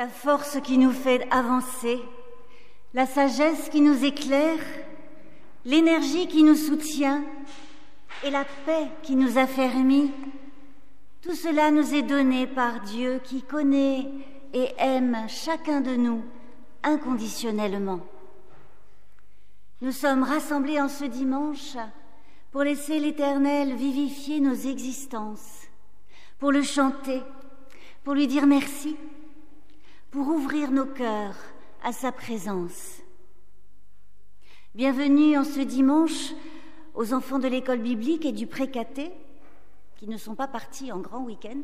la force qui nous fait avancer, la sagesse qui nous éclaire, l'énergie qui nous soutient et la paix qui nous affermit. Tout cela nous est donné par Dieu qui connaît et aime chacun de nous inconditionnellement. Nous sommes rassemblés en ce dimanche pour laisser l'Éternel vivifier nos existences, pour le chanter, pour lui dire merci, pour ouvrir nos cœurs à sa présence. Bienvenue en ce dimanche aux enfants de l'école biblique et du pré-caté qui ne sont pas partis en grand week-end.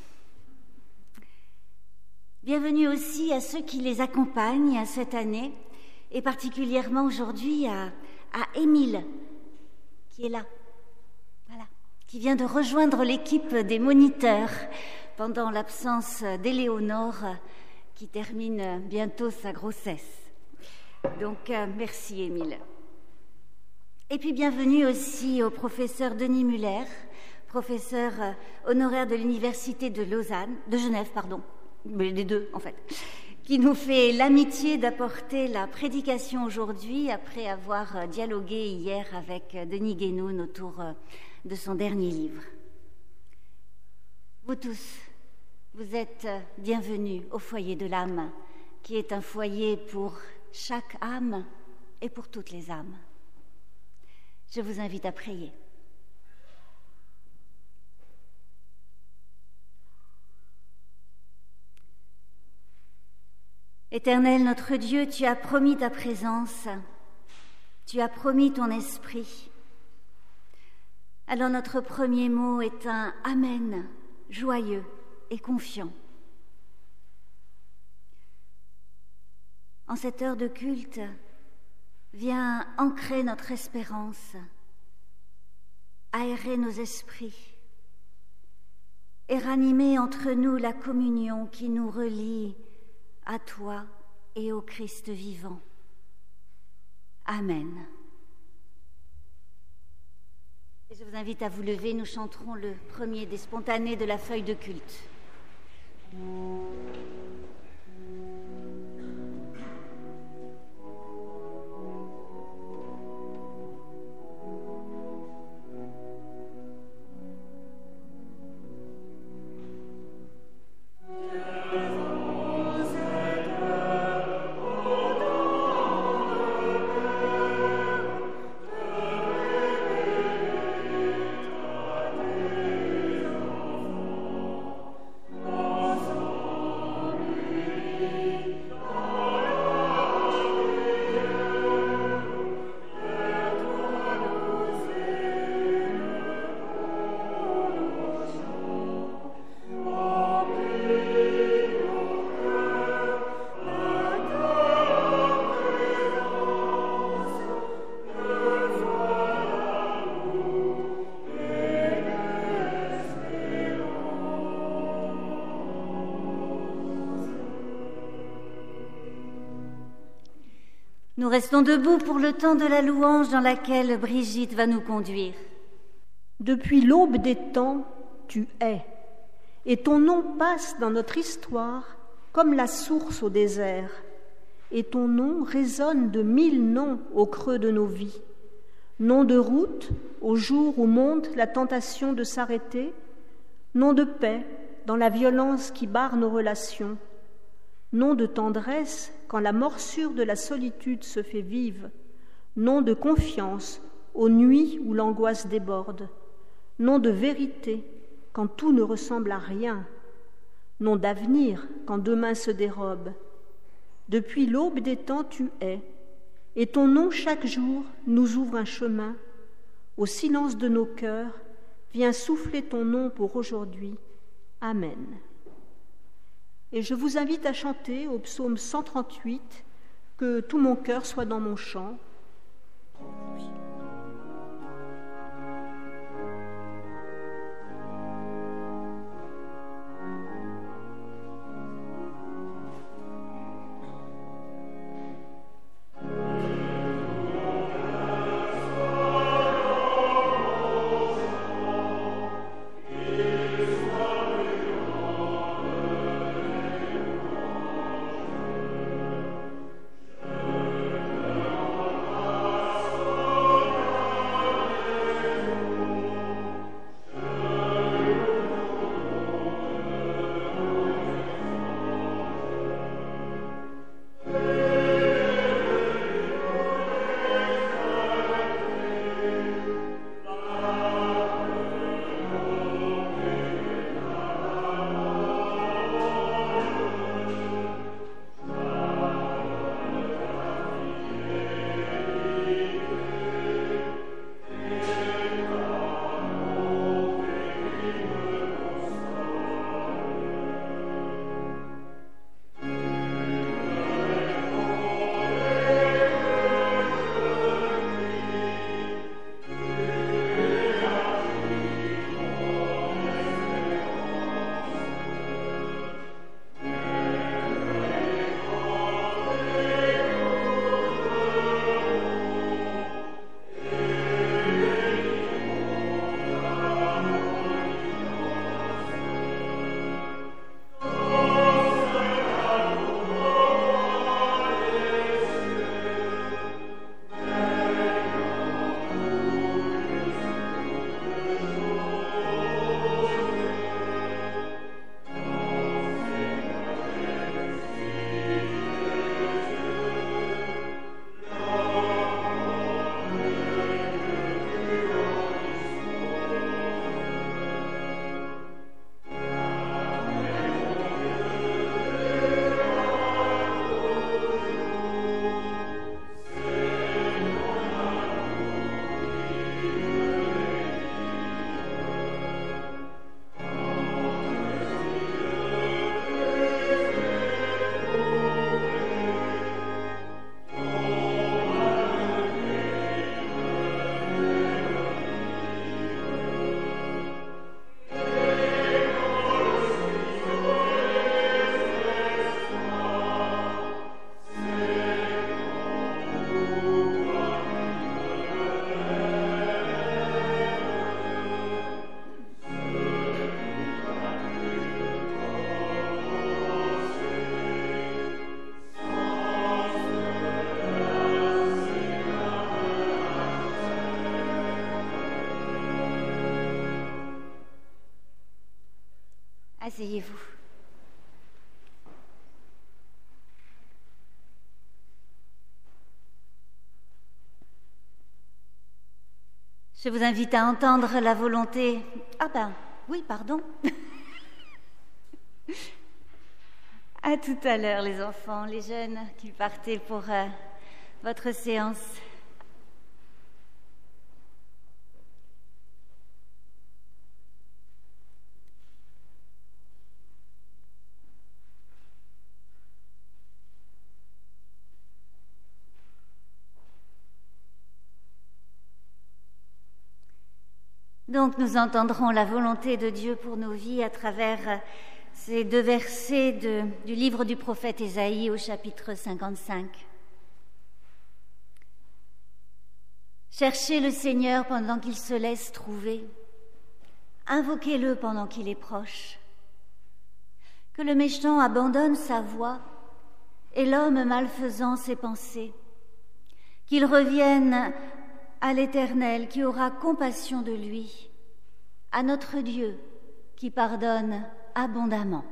Bienvenue aussi à ceux qui les accompagnent cette année et particulièrement aujourd'hui à Émile qui est là, voilà, qui vient de rejoindre l'équipe des moniteurs pendant l'absence d'Éléonore qui termine bientôt sa grossesse. Donc merci Émile. Et puis bienvenue aussi au professeur Denis Muller, professeur honoraire de l'université de Genève, les deux en fait, qui nous fait l'amitié d'apporter la prédication aujourd'hui après avoir dialogué hier avec Denis Guénoun autour de son dernier livre. Vous tous, vous êtes bienvenus au foyer de l'âme, qui est un foyer pour chaque âme et pour toutes les âmes. Je vous invite à prier. Éternel, notre Dieu, tu as promis ta présence, tu as promis ton esprit. Alors notre premier mot est un Amen, joyeux et confiant. En cette heure de culte, viens ancrer notre espérance, aérer nos esprits et ranimer entre nous la communion qui nous relie à toi et au Christ vivant. Amen. Et je vous invite à vous lever, nous chanterons le premier des spontanés de la feuille de culte. Nous restons debout pour le temps de la louange dans laquelle Brigitte va nous conduire. Depuis l'aube des temps, tu es, et ton nom passe dans notre histoire comme la source au désert, et ton nom résonne de 1000 noms au creux de nos vies. Nom de route, au jour où monte la tentation de s'arrêter, nom de paix dans la violence qui barre nos relations, nom de tendresse quand la morsure de la solitude se fait vive, nom de confiance aux nuits où l'angoisse déborde, nom de vérité quand tout ne ressemble à rien, nom d'avenir quand demain se dérobe. Depuis l'aube des temps tu es, et ton nom chaque jour nous ouvre un chemin. Au silence de nos cœurs, viens souffler ton nom pour aujourd'hui. Amen. Et je vous invite à chanter au psaume 138, « Que tout mon cœur soit dans mon chant ». Asseyez-vous. Je vous invite à entendre la volonté... Ah ben, oui, pardon. À tout à l'heure, les enfants, les jeunes qui partaient pour votre séance. Donc nous entendrons la volonté de Dieu pour nos vies à travers ces 2 versets du livre du prophète Ésaïe au chapitre 55. Cherchez le Seigneur pendant qu'il se laisse trouver. Invoquez-le pendant qu'il est proche. Que le méchant abandonne sa voie et l'homme malfaisant ses pensées. Qu'il revienne à l'Éternel qui aura compassion de lui, à notre Dieu qui pardonne abondamment.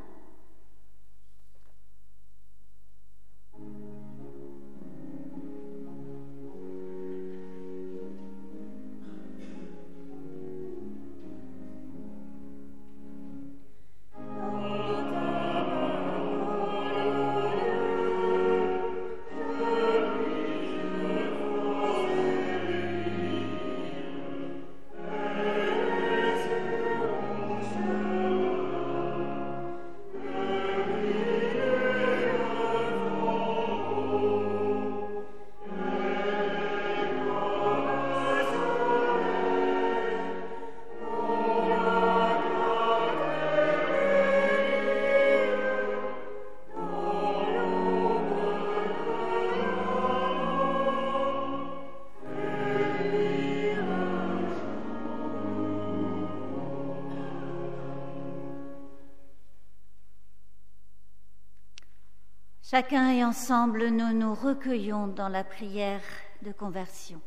Chacun et ensemble, nous nous recueillons dans la prière de conversion.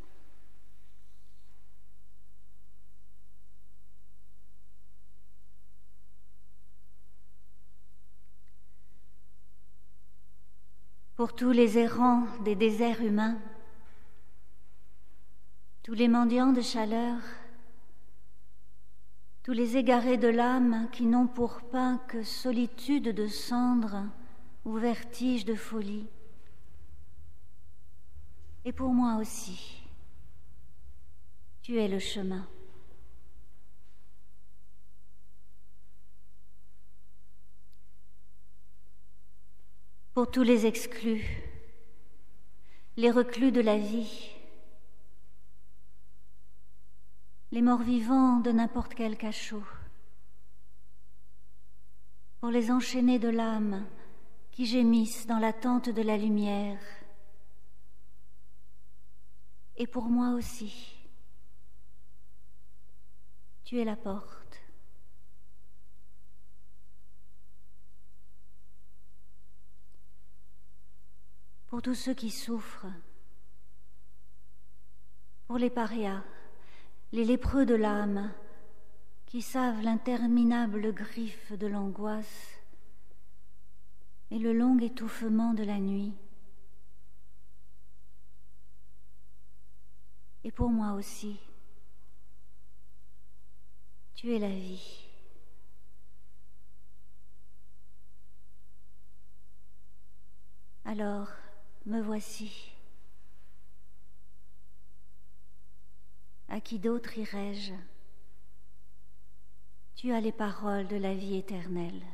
Pour tous les errants des déserts humains, tous les mendiants de chaleur, tous les égarés de l'âme qui n'ont pour pain que solitude de cendres ou vertige de folie. Et pour moi aussi, tu es le chemin. Pour tous les exclus, les reclus de la vie, les morts-vivants de n'importe quel cachot, pour les enchaînés de l'âme qui gémissent dans l'attente de la lumière, et pour moi aussi, tu es la porte. Pour tous ceux qui souffrent, pour les parias, les lépreux de l'âme, qui savent l'interminable griffe de l'angoisse et le long étouffement de la nuit. Et pour moi aussi, tu es la vie. Alors, me voici. À qui d'autre irai-je? Tu as les paroles de la vie éternelle.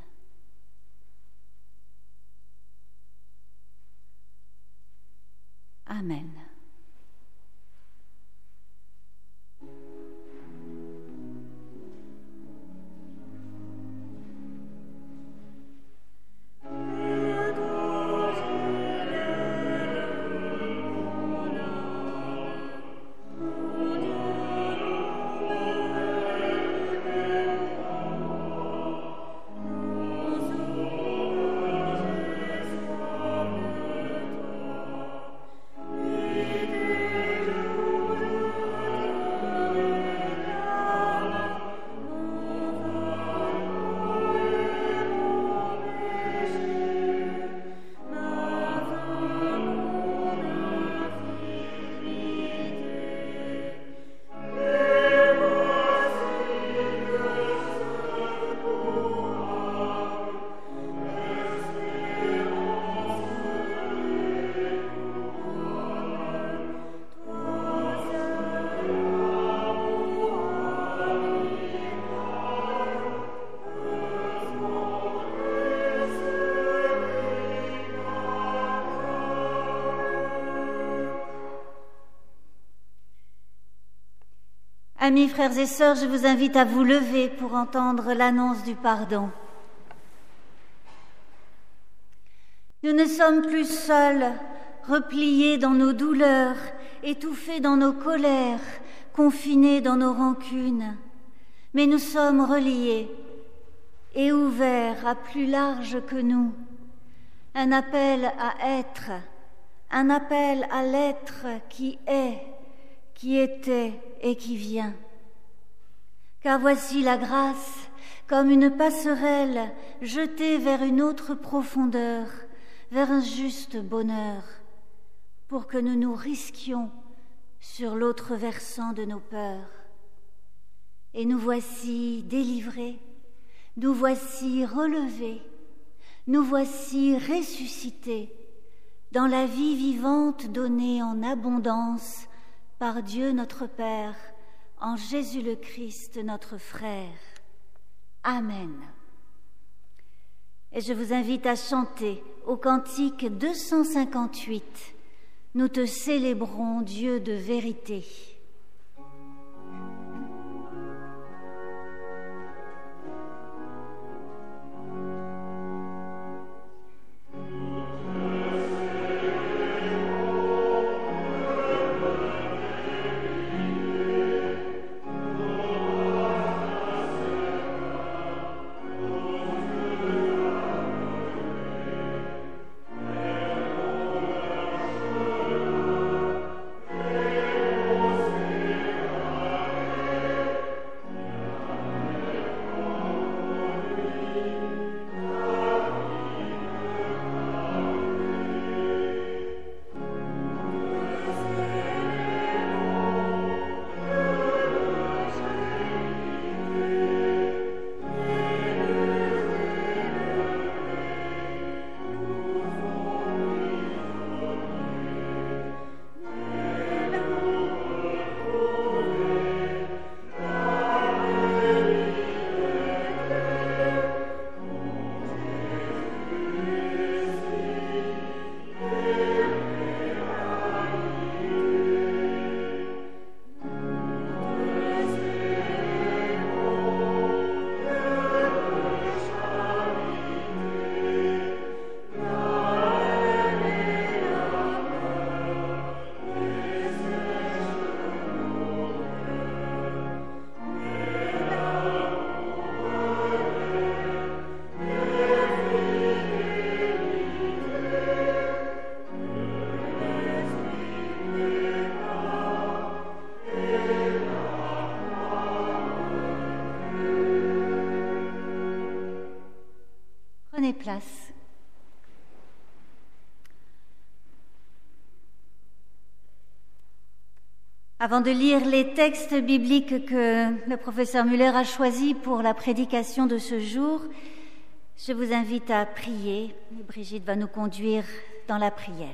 Amen. Amen. Amis, frères et sœurs, je vous invite à vous lever pour entendre l'annonce du pardon. Nous ne sommes plus seuls, repliés dans nos douleurs, étouffés dans nos colères, confinés dans nos rancunes, mais nous sommes reliés et ouverts à plus large que nous. Un appel à être, un appel à l'être qui est, qui était et qui vient. Car voici la grâce, comme une passerelle jetée vers une autre profondeur, vers un juste bonheur, pour que nous nous risquions sur l'autre versant de nos peurs. Et nous voici délivrés, nous voici relevés, nous voici ressuscités dans la vie vivante donnée en abondance par Dieu notre Père, en Jésus le Christ notre frère. Amen. Et je vous invite à chanter au cantique 258. Nous te célébrons, Dieu de vérité. Prenez place. Avant de lire les textes bibliques que le professeur Müller a choisis pour la prédication de ce jour, je vous invite à prier. Et Brigitte va nous conduire dans la prière.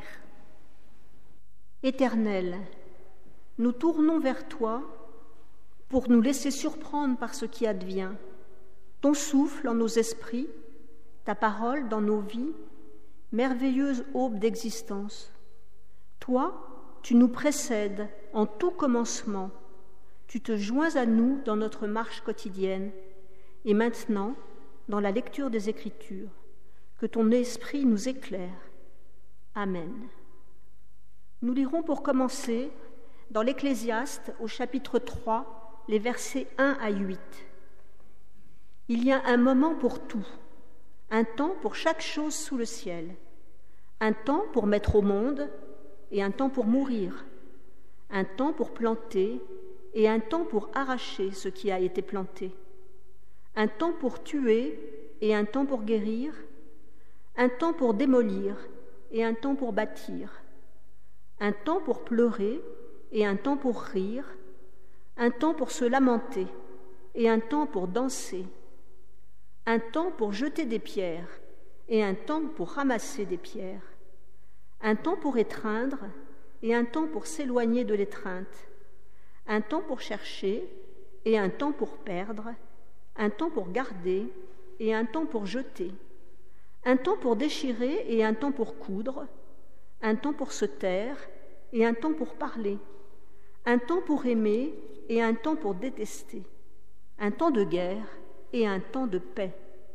Éternel, nous tournons vers toi pour nous laisser surprendre par ce qui advient. Ton souffle en nos esprits, ta parole dans nos vies, merveilleuse aube d'existence. Toi, tu nous précèdes en tout commencement. Tu te joins à nous dans notre marche quotidienne et maintenant, dans la lecture des Écritures, que ton esprit nous éclaire. Amen. Nous lirons pour commencer dans l'Ecclésiaste au chapitre 3, les versets 1 à 8. Il y a un moment pour tout, un temps pour chaque chose sous le ciel, un temps pour mettre au monde et un temps pour mourir, un temps pour planter et un temps pour arracher ce qui a été planté, un temps pour tuer et un temps pour guérir, un temps pour démolir et un temps pour bâtir, un temps pour pleurer et un temps pour rire, un temps pour se lamenter et un temps pour danser, un temps pour jeter des pierres et un temps pour ramasser des pierres, un temps pour étreindre et un temps pour s'éloigner de l'étreinte, un temps pour chercher et un temps pour perdre, un temps pour garder et un temps pour jeter, un temps pour déchirer et un temps pour coudre, un temps pour se taire et un temps pour parler, un temps pour aimer et un temps pour détester, un temps de guerre et un temps de paix.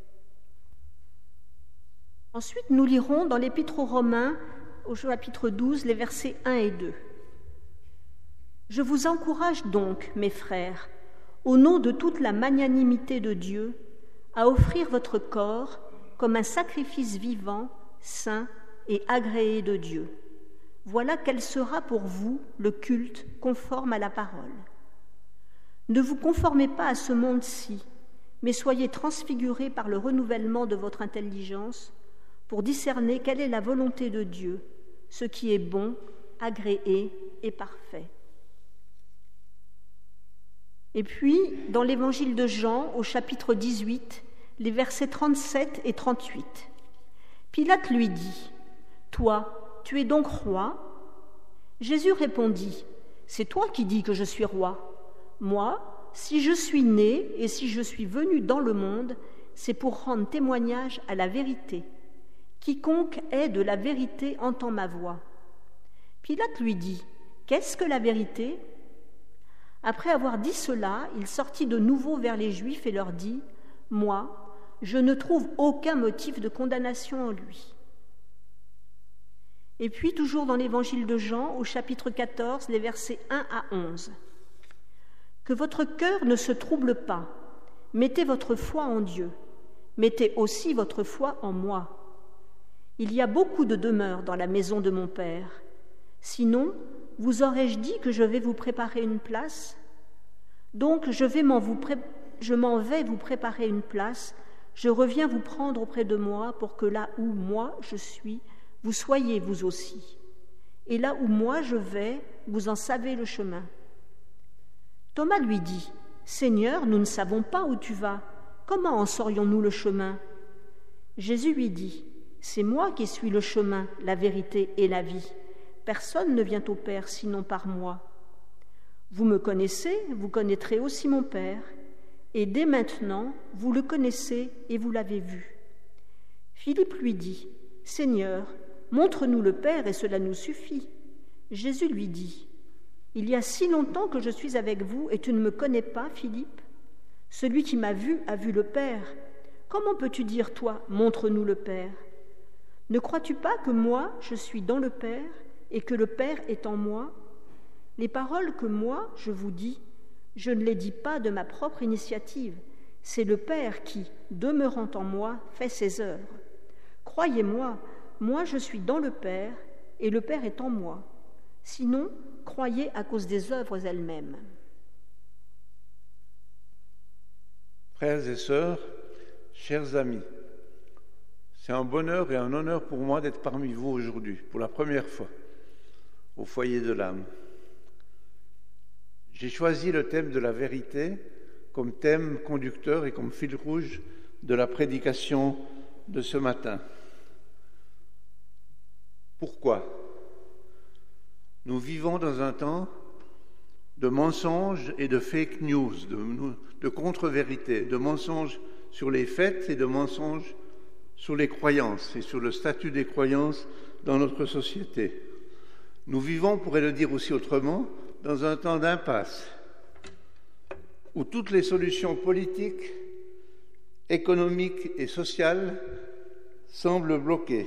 Ensuite, nous lirons dans l'Épître aux Romains, au chapitre 12, les versets 1 et 2. « Je vous encourage donc, mes frères, au nom de toute la magnanimité de Dieu, à offrir votre corps comme un sacrifice vivant, saint et agréé de Dieu. Voilà quel sera pour vous le culte conforme à la parole. Ne vous conformez pas à ce monde-ci, mais soyez transfigurés par le renouvellement de votre intelligence pour discerner quelle est la volonté de Dieu, ce qui est bon, agréé et parfait. » Et puis, dans l'Évangile de Jean, au chapitre 18, les versets 37 et 38, Pilate lui dit : « Toi, tu es donc roi ? » Jésus répondit : « C'est toi qui dis que je suis roi. Moi, si je suis né et si je suis venu dans le monde, c'est pour rendre témoignage à la vérité. Quiconque est de la vérité entend ma voix. » Pilate lui dit : « Qu'est-ce que la vérité ? » Après avoir dit cela, il sortit de nouveau vers les Juifs et leur dit : « Moi, je ne trouve aucun motif de condamnation en lui. » Et puis, toujours dans l'Évangile de Jean, au chapitre 14, les versets 1 à 11. « Que votre cœur ne se trouble pas. Mettez votre foi en Dieu. Mettez aussi votre foi en moi. Il y a beaucoup de demeures dans la maison de mon Père. Sinon, vous aurais-je dit que je vais vous préparer une place ? Donc je m'en vais vous préparer une place. Je reviens vous prendre auprès de moi pour que là où moi je suis, vous soyez vous aussi. Et là où moi je vais, vous en savez le chemin. » Thomas lui dit : « Seigneur, nous ne savons pas où tu vas. Comment en saurions-nous le chemin ? » Jésus lui dit : « C'est moi qui suis le chemin, la vérité et la vie. Personne ne vient au Père sinon par moi. Vous me connaissez, vous connaîtrez aussi mon Père, et dès maintenant, vous le connaissez et vous l'avez vu. » Philippe lui dit : « Seigneur, montre-nous le Père et cela nous suffit. » Jésus lui dit : « Il y a si longtemps que je suis avec vous et tu ne me connais pas, Philippe ? Celui qui m'a vu a vu le Père. Comment peux-tu dire, toi, montre-nous le Père ? Ne crois-tu pas que moi, je suis dans le Père et que le Père est en moi ? Les paroles que moi, je vous dis, je ne les dis pas de ma propre initiative. C'est le Père qui, demeurant en moi, fait ses œuvres. Croyez-moi, moi je suis dans le Père et le Père est en moi. Sinon, croyez à cause des œuvres elles-mêmes. » Frères et sœurs, chers amis, c'est un bonheur et un honneur pour moi d'être parmi vous aujourd'hui, pour la première fois, au foyer de l'âme. J'ai choisi le thème de la vérité comme thème conducteur et comme fil rouge de la prédication de ce matin. Pourquoi ? Nous vivons dans un temps de mensonges et de fake news, de contre-vérités, de mensonges sur les faits et de mensonges sur les croyances et sur le statut des croyances dans notre société. Nous vivons, on pourrait le dire aussi autrement, dans un temps d'impasse où toutes les solutions politiques, économiques et sociales semblent bloquées.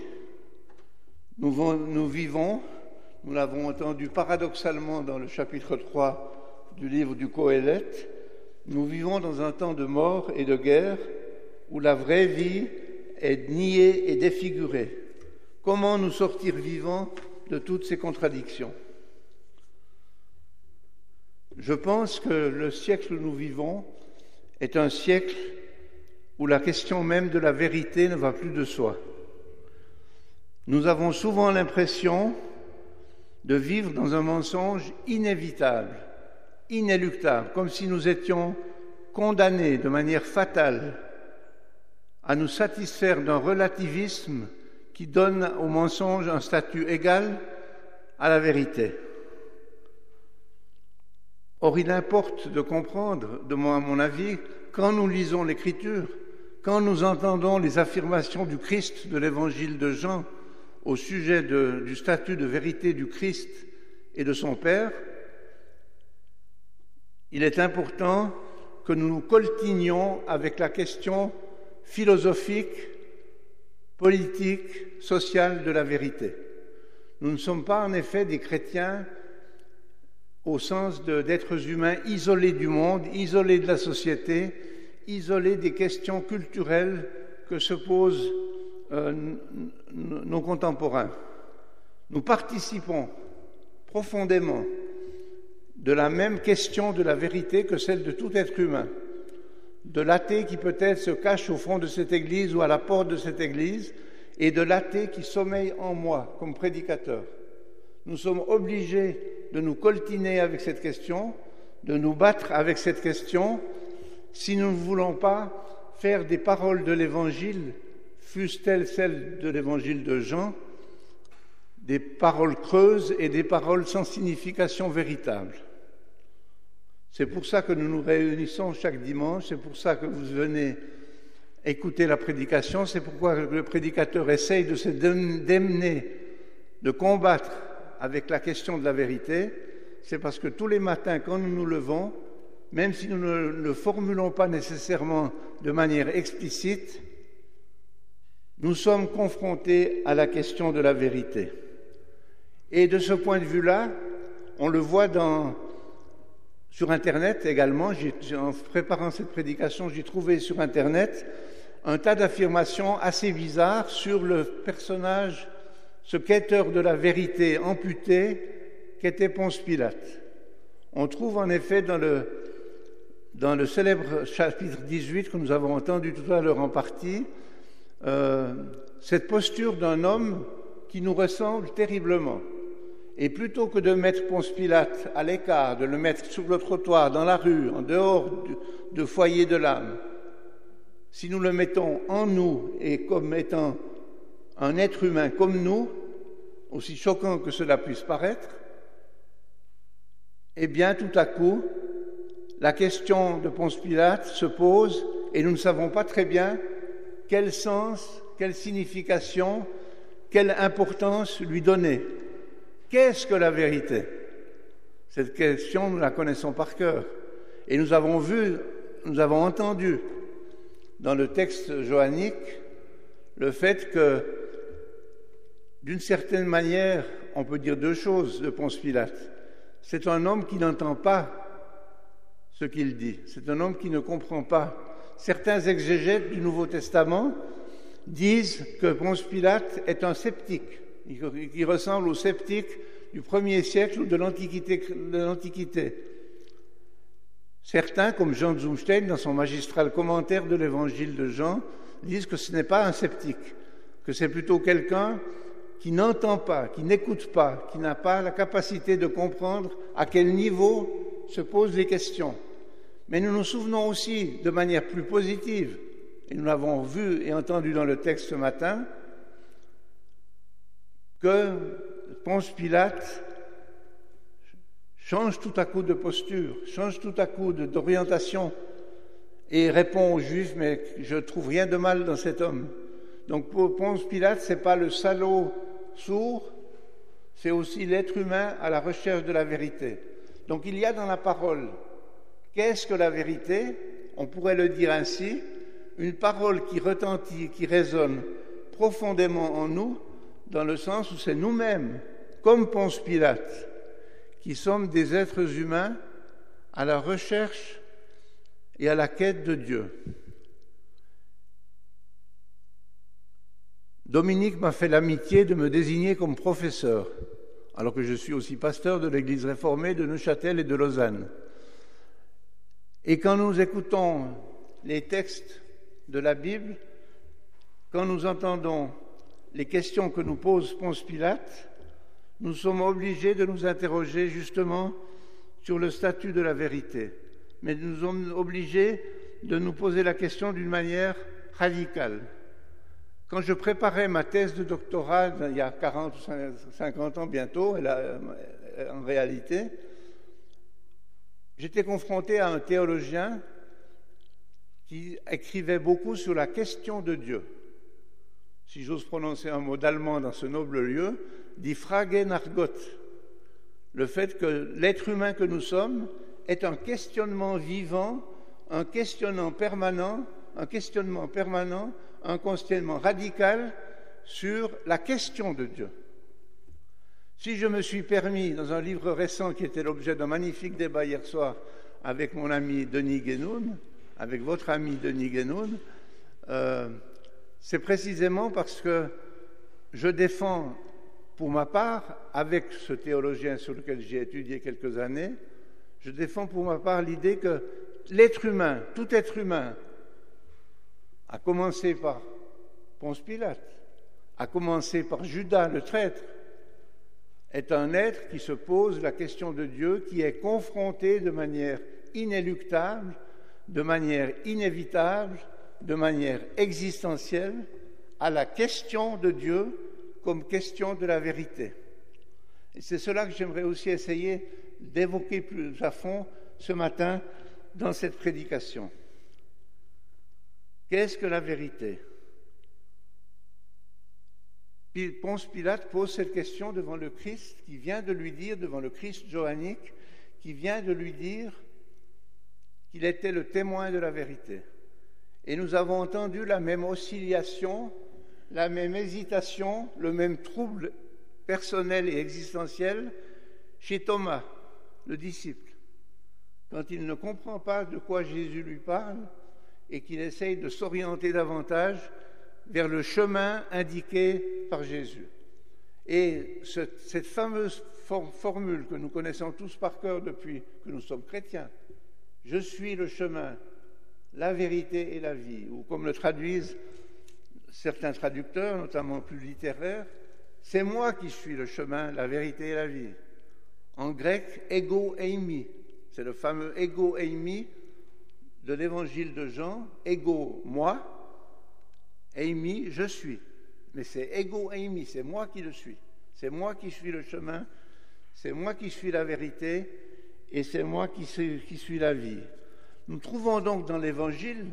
Nous vivons, nous l'avons entendu paradoxalement dans le chapitre 3 du livre du Qoéleth, nous vivons dans un temps de mort et de guerre où la vraie vie est niée et défigurée. Comment nous sortir vivants de toutes ces contradictions ? Je pense que le siècle où nous vivons est un siècle où la question même de la vérité ne va plus de soi. Nous avons souvent l'impression de vivre dans un mensonge inévitable, inéluctable, comme si nous étions condamnés de manière fatale à nous satisfaire d'un relativisme qui donne au mensonge un statut égal à la vérité. Or, il importe de comprendre, à mon avis, quand nous lisons l'Écriture, quand nous entendons les affirmations du Christ de l'Évangile de Jean au sujet du statut de vérité du Christ et de son Père, il est important que nous nous coltinions avec la question philosophique, politique, sociale de la vérité. Nous ne sommes pas en effet des chrétiens au sens d'êtres humains isolés du monde, isolés de la société, isolés des questions culturelles que se posent nos contemporains. Nous participons profondément de la même question de la vérité que celle de tout être humain, de l'athée qui peut-être se cache au fond de cette église ou à la porte de cette église, et de l'athée qui sommeille en moi comme prédicateur. Nous sommes obligés de nous coltiner avec cette question, de nous battre avec cette question, si nous ne voulons pas faire des paroles de l'Évangile, fussent-elles celles de l'Évangile de Jean, des paroles creuses et des paroles sans signification véritable. C'est pour ça que nous nous réunissons chaque dimanche, c'est pour ça que vous venez écouter la prédication, c'est pourquoi le prédicateur essaye de se démener, de combattre avec la question de la vérité. C'est parce que tous les matins, quand nous nous levons, même si nous ne le formulons pas nécessairement de manière explicite, nous sommes confrontés à la question de la vérité. Et de ce point de vue-là, on le voit sur Internet également. En préparant cette prédication, j'ai trouvé sur Internet un tas d'affirmations assez bizarres sur le personnage, ce quêteur de la vérité amputé qu'était Ponce Pilate. On trouve en effet dans le célèbre chapitre 18 que nous avons entendu tout à l'heure en partie, cette posture d'un homme qui nous ressemble terriblement. Et plutôt que de mettre Ponce Pilate à l'écart, de le mettre sur le trottoir, dans la rue, en dehors du foyer de l'âme, si nous le mettons en nous et comme étant un être humain comme nous, aussi choquant que cela puisse paraître, eh bien tout à coup, la question de Ponce Pilate se pose et nous ne savons pas très bien quel sens, quelle signification, quelle importance lui donner. Qu'est-ce que la vérité? Cette question, nous la connaissons par cœur. Et nous avons entendu dans le texte johannique le fait que, d'une certaine manière, on peut dire deux choses de Ponce Pilate. C'est un homme qui n'entend pas ce qu'il dit. C'est un homme qui ne comprend pas. Certains exégètes du Nouveau Testament disent que Ponce Pilate est un sceptique, qui ressemble aux sceptiques du 1er siècle ou de l'Antiquité. Certains, comme Jean Zumstein, dans son magistral commentaire de l'Évangile de Jean, disent que ce n'est pas un sceptique, que c'est plutôt quelqu'un qui n'entend pas, qui n'écoute pas, qui n'a pas la capacité de comprendre à quel niveau se posent les questions. Mais nous nous souvenons aussi, de manière plus positive, et nous l'avons vu et entendu dans le texte ce matin, que Ponce Pilate change tout à coup de posture, change tout à coup d'orientation et répond aux Juifs, mais je ne trouve rien de mal dans cet homme. Donc pour Ponce Pilate, ce n'est pas le salaud sourd, c'est aussi l'être humain à la recherche de la vérité. Donc il y a dans la parole, qu'est-ce que la vérité? On pourrait le dire ainsi, une parole qui retentit, qui résonne profondément en nous, dans le sens où c'est nous-mêmes, comme Ponce Pilate, qui sommes des êtres humains à la recherche et à la quête de Dieu. Dominique m'a fait l'amitié de me désigner comme professeur, alors que je suis aussi pasteur de l'Église réformée de Neuchâtel et de Lausanne. Et quand nous écoutons les textes de la Bible, quand nous entendons les questions que nous pose Ponce Pilate, nous sommes obligés de nous interroger justement sur le statut de la vérité. Mais nous sommes obligés de nous poser la question d'une manière radicale. Quand je préparais ma thèse de doctorat, il y a 40 ou 50 ans bientôt, en réalité, j'étais confronté à un théologien qui écrivait beaucoup sur la question de Dieu. Si j'ose prononcer un mot d'allemand dans ce noble lieu, die Frage nach Gott. Le fait que l'être humain que nous sommes est un questionnement vivant, un questionnement permanent, un questionnement radical sur la question de Dieu. Si je me suis permis, dans un livre récent qui était l'objet d'un magnifique débat hier soir avec mon ami Denis Guénoun, avec votre ami Denis Guénoun, c'est précisément parce que je défends, pour ma part, avec ce théologien sur lequel j'ai étudié quelques années, je défends pour ma part l'idée que l'être humain, tout être humain, à commencer par Ponce Pilate, à commencer par Judas le traître, est un être qui se pose la question de Dieu, qui est confronté de manière inéluctable, de manière inévitable, de manière existentielle à la question de Dieu comme question de la vérité. Et c'est cela que j'aimerais aussi essayer d'évoquer plus à fond ce matin dans cette prédication. Qu'est-ce que la vérité ? Ponce Pilate pose cette question devant le Christ, qui vient de lui dire, devant le Christ johannique, qui vient de lui dire qu'il était le témoin de la vérité. Et nous avons entendu la même oscillation, la même hésitation, le même trouble personnel et existentiel chez Thomas, le disciple, quand il ne comprend pas de quoi Jésus lui parle et qu'il essaye de s'orienter davantage vers le chemin indiqué par Jésus. Et cette fameuse formule que nous connaissons tous par cœur depuis que nous sommes chrétiens, « Je suis le chemin, la vérité et la vie », ou comme le traduisent certains traducteurs, notamment plus littéraires, « C'est moi qui suis le chemin, la vérité et la vie ». En grec, « ego eimi », c'est le fameux « ego eimi » de l'évangile de Jean, « ego, moi », Eimi, je suis. Mais c'est ego eimi, c'est moi qui le suis. C'est moi qui suis le chemin, c'est moi qui suis la vérité et c'est moi qui suis la vie. Nous trouvons donc dans l'Évangile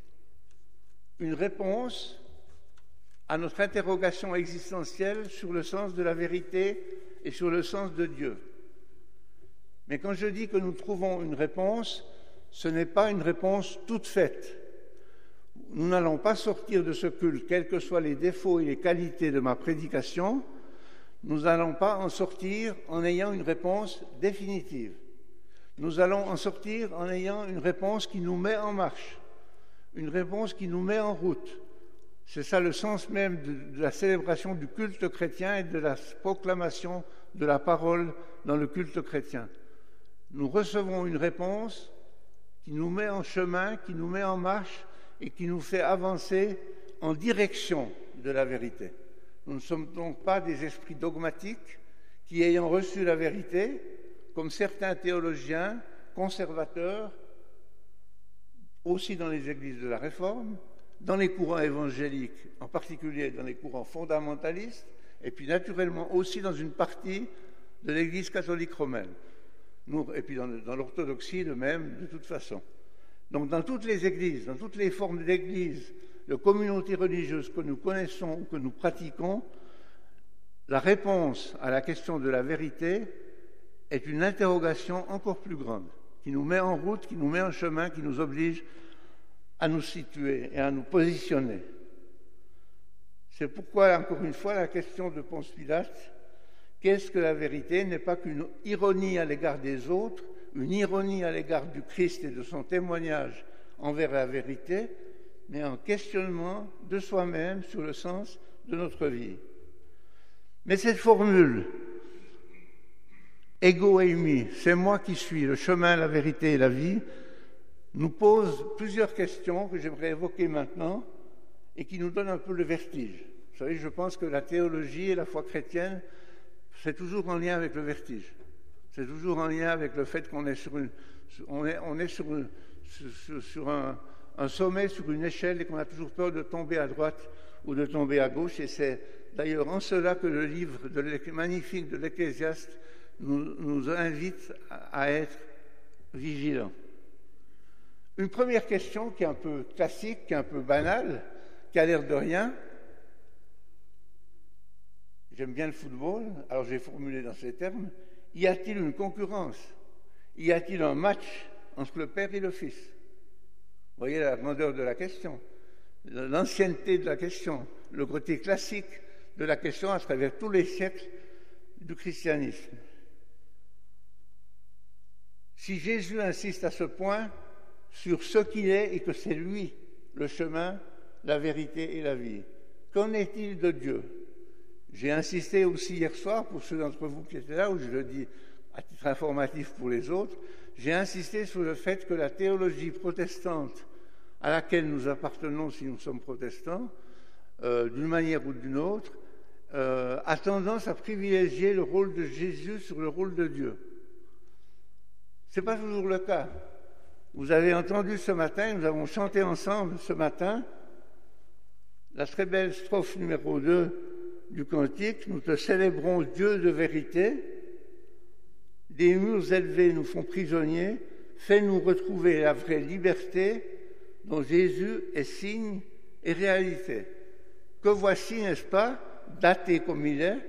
une réponse à notre interrogation existentielle sur le sens de la vérité et sur le sens de Dieu. Mais quand je dis que nous trouvons une réponse, ce n'est pas une réponse toute faite. Nous n'allons pas sortir de ce culte, quels que soient les défauts et les qualités de ma prédication, nous n'allons pas en sortir en ayant une réponse définitive. Nous allons en sortir en ayant une réponse qui nous met en marche, une réponse qui nous met en route. C'est ça le sens même de la célébration du culte chrétien et de la proclamation de la parole dans le culte chrétien. Nous recevons une réponse qui nous met en chemin, qui nous met en marche, et qui nous fait avancer en direction de la vérité. Nous ne sommes donc pas des esprits dogmatiques qui, ayant reçu la vérité, comme certains théologiens conservateurs, aussi dans les églises de la Réforme, dans les courants évangéliques, en particulier dans les courants fondamentalistes, et puis naturellement aussi dans une partie de l'Église catholique romaine, et puis dans l'orthodoxie de même, de toute façon. Donc dans toutes les églises, dans toutes les formes d'églises, de communautés religieuses que nous connaissons ou que nous pratiquons, la réponse à la question de la vérité est une interrogation encore plus grande, qui nous met en route, qui nous met en chemin, qui nous oblige à nous situer et à nous positionner. C'est pourquoi, encore une fois, la question de Ponce Pilate, qu'est-ce que la vérité, n'est pas qu'une ironie à l'égard des autres, une ironie à l'égard du Christ et de son témoignage envers la vérité, mais un questionnement de soi-même sur le sens de notre vie. Mais cette formule, ego eimi, c'est moi qui suis le chemin, la vérité et la vie, nous pose plusieurs questions que j'aimerais évoquer maintenant et qui nous donnent un peu le vertige. Vous savez, je pense que la théologie et la foi chrétienne, c'est toujours en lien avec le vertige. C'est toujours en lien avec le fait qu'on est sur un sommet, sur une échelle, et qu'on a toujours peur de tomber à droite ou de tomber à gauche. Et c'est d'ailleurs en cela que le livre magnifique de l'Ecclésiaste nous invite à être vigilants. Une première question qui est un peu classique, qui est un peu banale, qui a l'air de rien. J'aime bien le football, alors j'ai formulé dans ces termes. Y a-t-il une concurrence ? Y a-t-il un match entre le Père et le Fils? Vous voyez la grandeur de la question, l'ancienneté de la question, le côté classique de la question à travers tous les siècles du christianisme. Si Jésus insiste à ce point sur ce qu'il est et que c'est lui le chemin, la vérité et la vie, qu'en est-il de Dieu? J'ai insisté aussi hier soir, pour ceux d'entre vous qui étaient là, où je le dis à titre informatif pour les autres, j'ai insisté sur le fait que la théologie protestante à laquelle nous appartenons si nous sommes protestants, d'une manière ou d'une autre, a tendance à privilégier le rôle de Jésus sur le rôle de Dieu. Ce n'est pas toujours le cas. Vous avez entendu ce matin, nous avons chanté ensemble ce matin, la très belle strophe numéro 2 du cantique, nous te célébrons Dieu de vérité, des murs élevés nous font prisonniers, fais-nous retrouver la vraie liberté dont Jésus est signe et réalité. Que voici, n'est-ce pas, daté comme il est,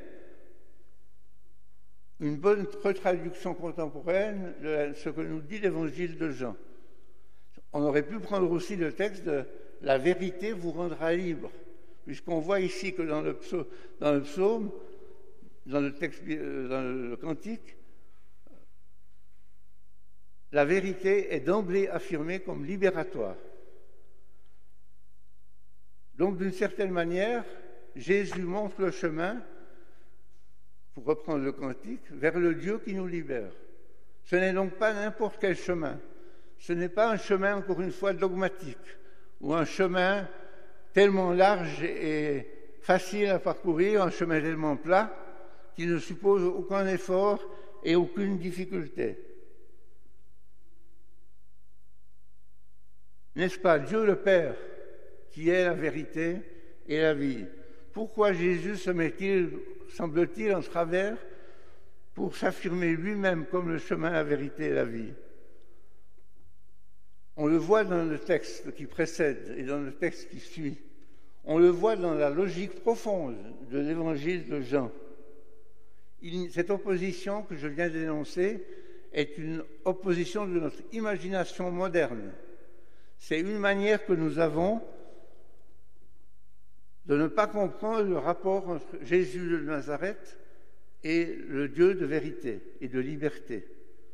une bonne retraduction contemporaine de ce que nous dit l'évangile de Jean. On aurait pu prendre aussi le texte de « La vérité vous rendra libre », puisqu'on voit ici que dans le psaume, dans le cantique, la vérité est d'emblée affirmée comme libératoire. Donc, d'une certaine manière, Jésus montre le chemin, pour reprendre le cantique, vers le Dieu qui nous libère. Ce n'est donc pas n'importe quel chemin. Ce n'est pas un chemin, encore une fois, dogmatique, ou un chemin tellement large et facile à parcourir, un chemin tellement plat, qui ne suppose aucun effort et aucune difficulté. N'est-ce pas Dieu le Père qui est la vérité et la vie? Pourquoi Jésus se met-il, semble-t-il, en travers pour s'affirmer lui-même comme le chemin, la vérité et la vie? On le voit dans le texte qui précède et dans le texte qui suit. On le voit dans la logique profonde de l'évangile de Jean. Cette opposition que je viens d'énoncer est une opposition de notre imagination moderne. C'est une manière que nous avons de ne pas comprendre le rapport entre Jésus de Nazareth et le Dieu de vérité et de liberté.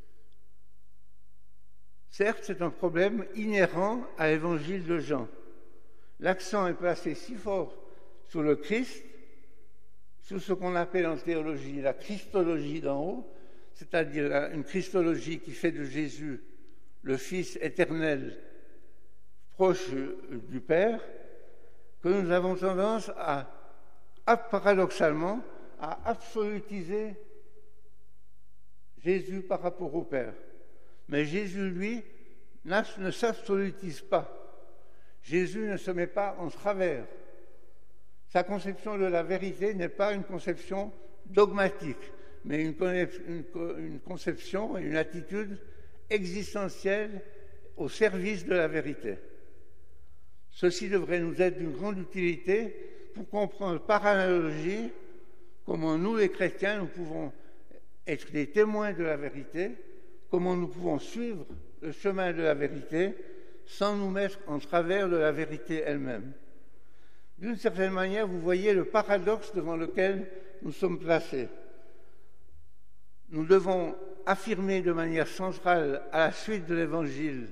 Certes, c'est un problème inhérent à l'évangile de Jean. L'accent est placé si fort sur le Christ, sur ce qu'on appelle en théologie la christologie d'en haut, c'est-à-dire une christologie qui fait de Jésus le Fils éternel, proche du Père, que nous avons tendance paradoxalement, à absolutiser Jésus par rapport au Père. Mais Jésus, lui, ne s'absolutise pas. Jésus ne se met pas en travers. Sa conception de la vérité n'est pas une conception dogmatique, mais une conception et une attitude existentielle au service de la vérité. Ceci devrait nous être d'une grande utilité pour comprendre par analogie comment nous, les chrétiens, nous pouvons être des témoins de la vérité, comment nous pouvons suivre le chemin de la vérité sans nous mettre en travers de la vérité elle-même. D'une certaine manière, vous voyez le paradoxe devant lequel nous sommes placés. Nous devons affirmer de manière centrale, à la suite de l'Évangile,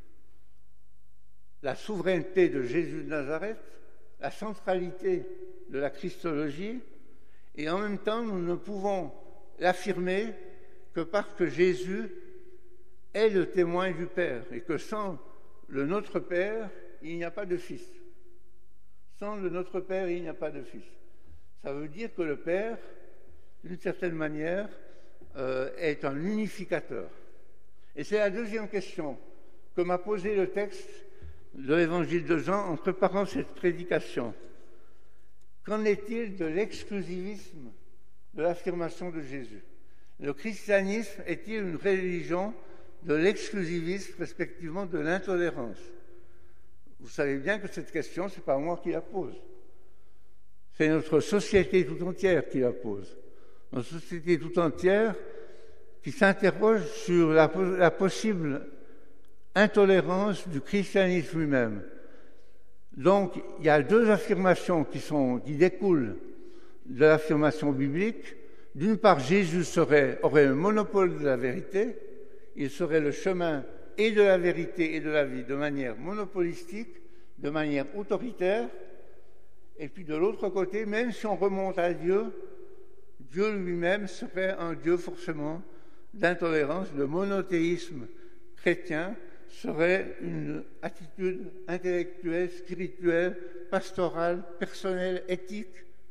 la souveraineté de Jésus de Nazareth, la centralité de la christologie, et en même temps, nous ne pouvons l'affirmer que parce que Jésus est le témoin du Père, et que sans le Notre Père, il n'y a pas de Fils. Sans le Notre Père, il n'y a pas de Fils. Ça veut dire que le Père, d'une certaine manière, est un unificateur. Et c'est la deuxième question que m'a posée le texte de l'Évangile de Jean en préparant cette prédication. Qu'en est-il de l'exclusivisme de l'affirmation de Jésus? Le christianisme est-il une religion de l'exclusivisme, respectivement de l'intolérance? Vous savez bien que cette question, ce n'est pas moi qui la pose. C'est notre société tout entière qui la pose. Notre société tout entière qui s'interroge sur la possible intolérance du christianisme lui-même. Donc, il y a deux affirmations qui découlent de l'affirmation biblique. D'une part, Jésus aurait un monopole de la vérité, il serait le chemin et de la vérité et de la vie de manière monopolistique, de manière autoritaire. Et puis de l'autre côté, même si on remonte à Dieu, Dieu lui-même serait un Dieu forcément d'intolérance. Le monothéisme chrétien serait une attitude intellectuelle, spirituelle, pastorale, personnelle, éthique,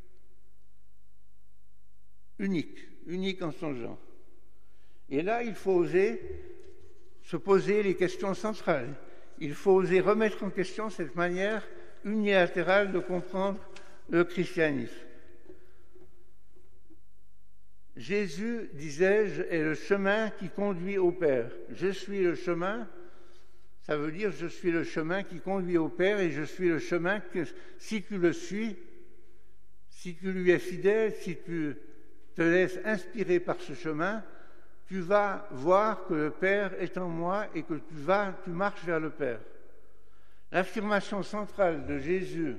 unique en son genre. Et là, il faut oser se poser les questions centrales. Il faut oser remettre en question cette manière unilatérale de comprendre le christianisme. Jésus, disais-je, est le chemin qui conduit au Père. Je suis le chemin, ça veut dire je suis le chemin qui conduit au Père et je suis le chemin que, si tu le suis, si tu lui es fidèle, si tu te laisses inspirer par ce chemin, tu vas voir que le Père est en moi et que tu marches vers le Père. L'affirmation centrale de Jésus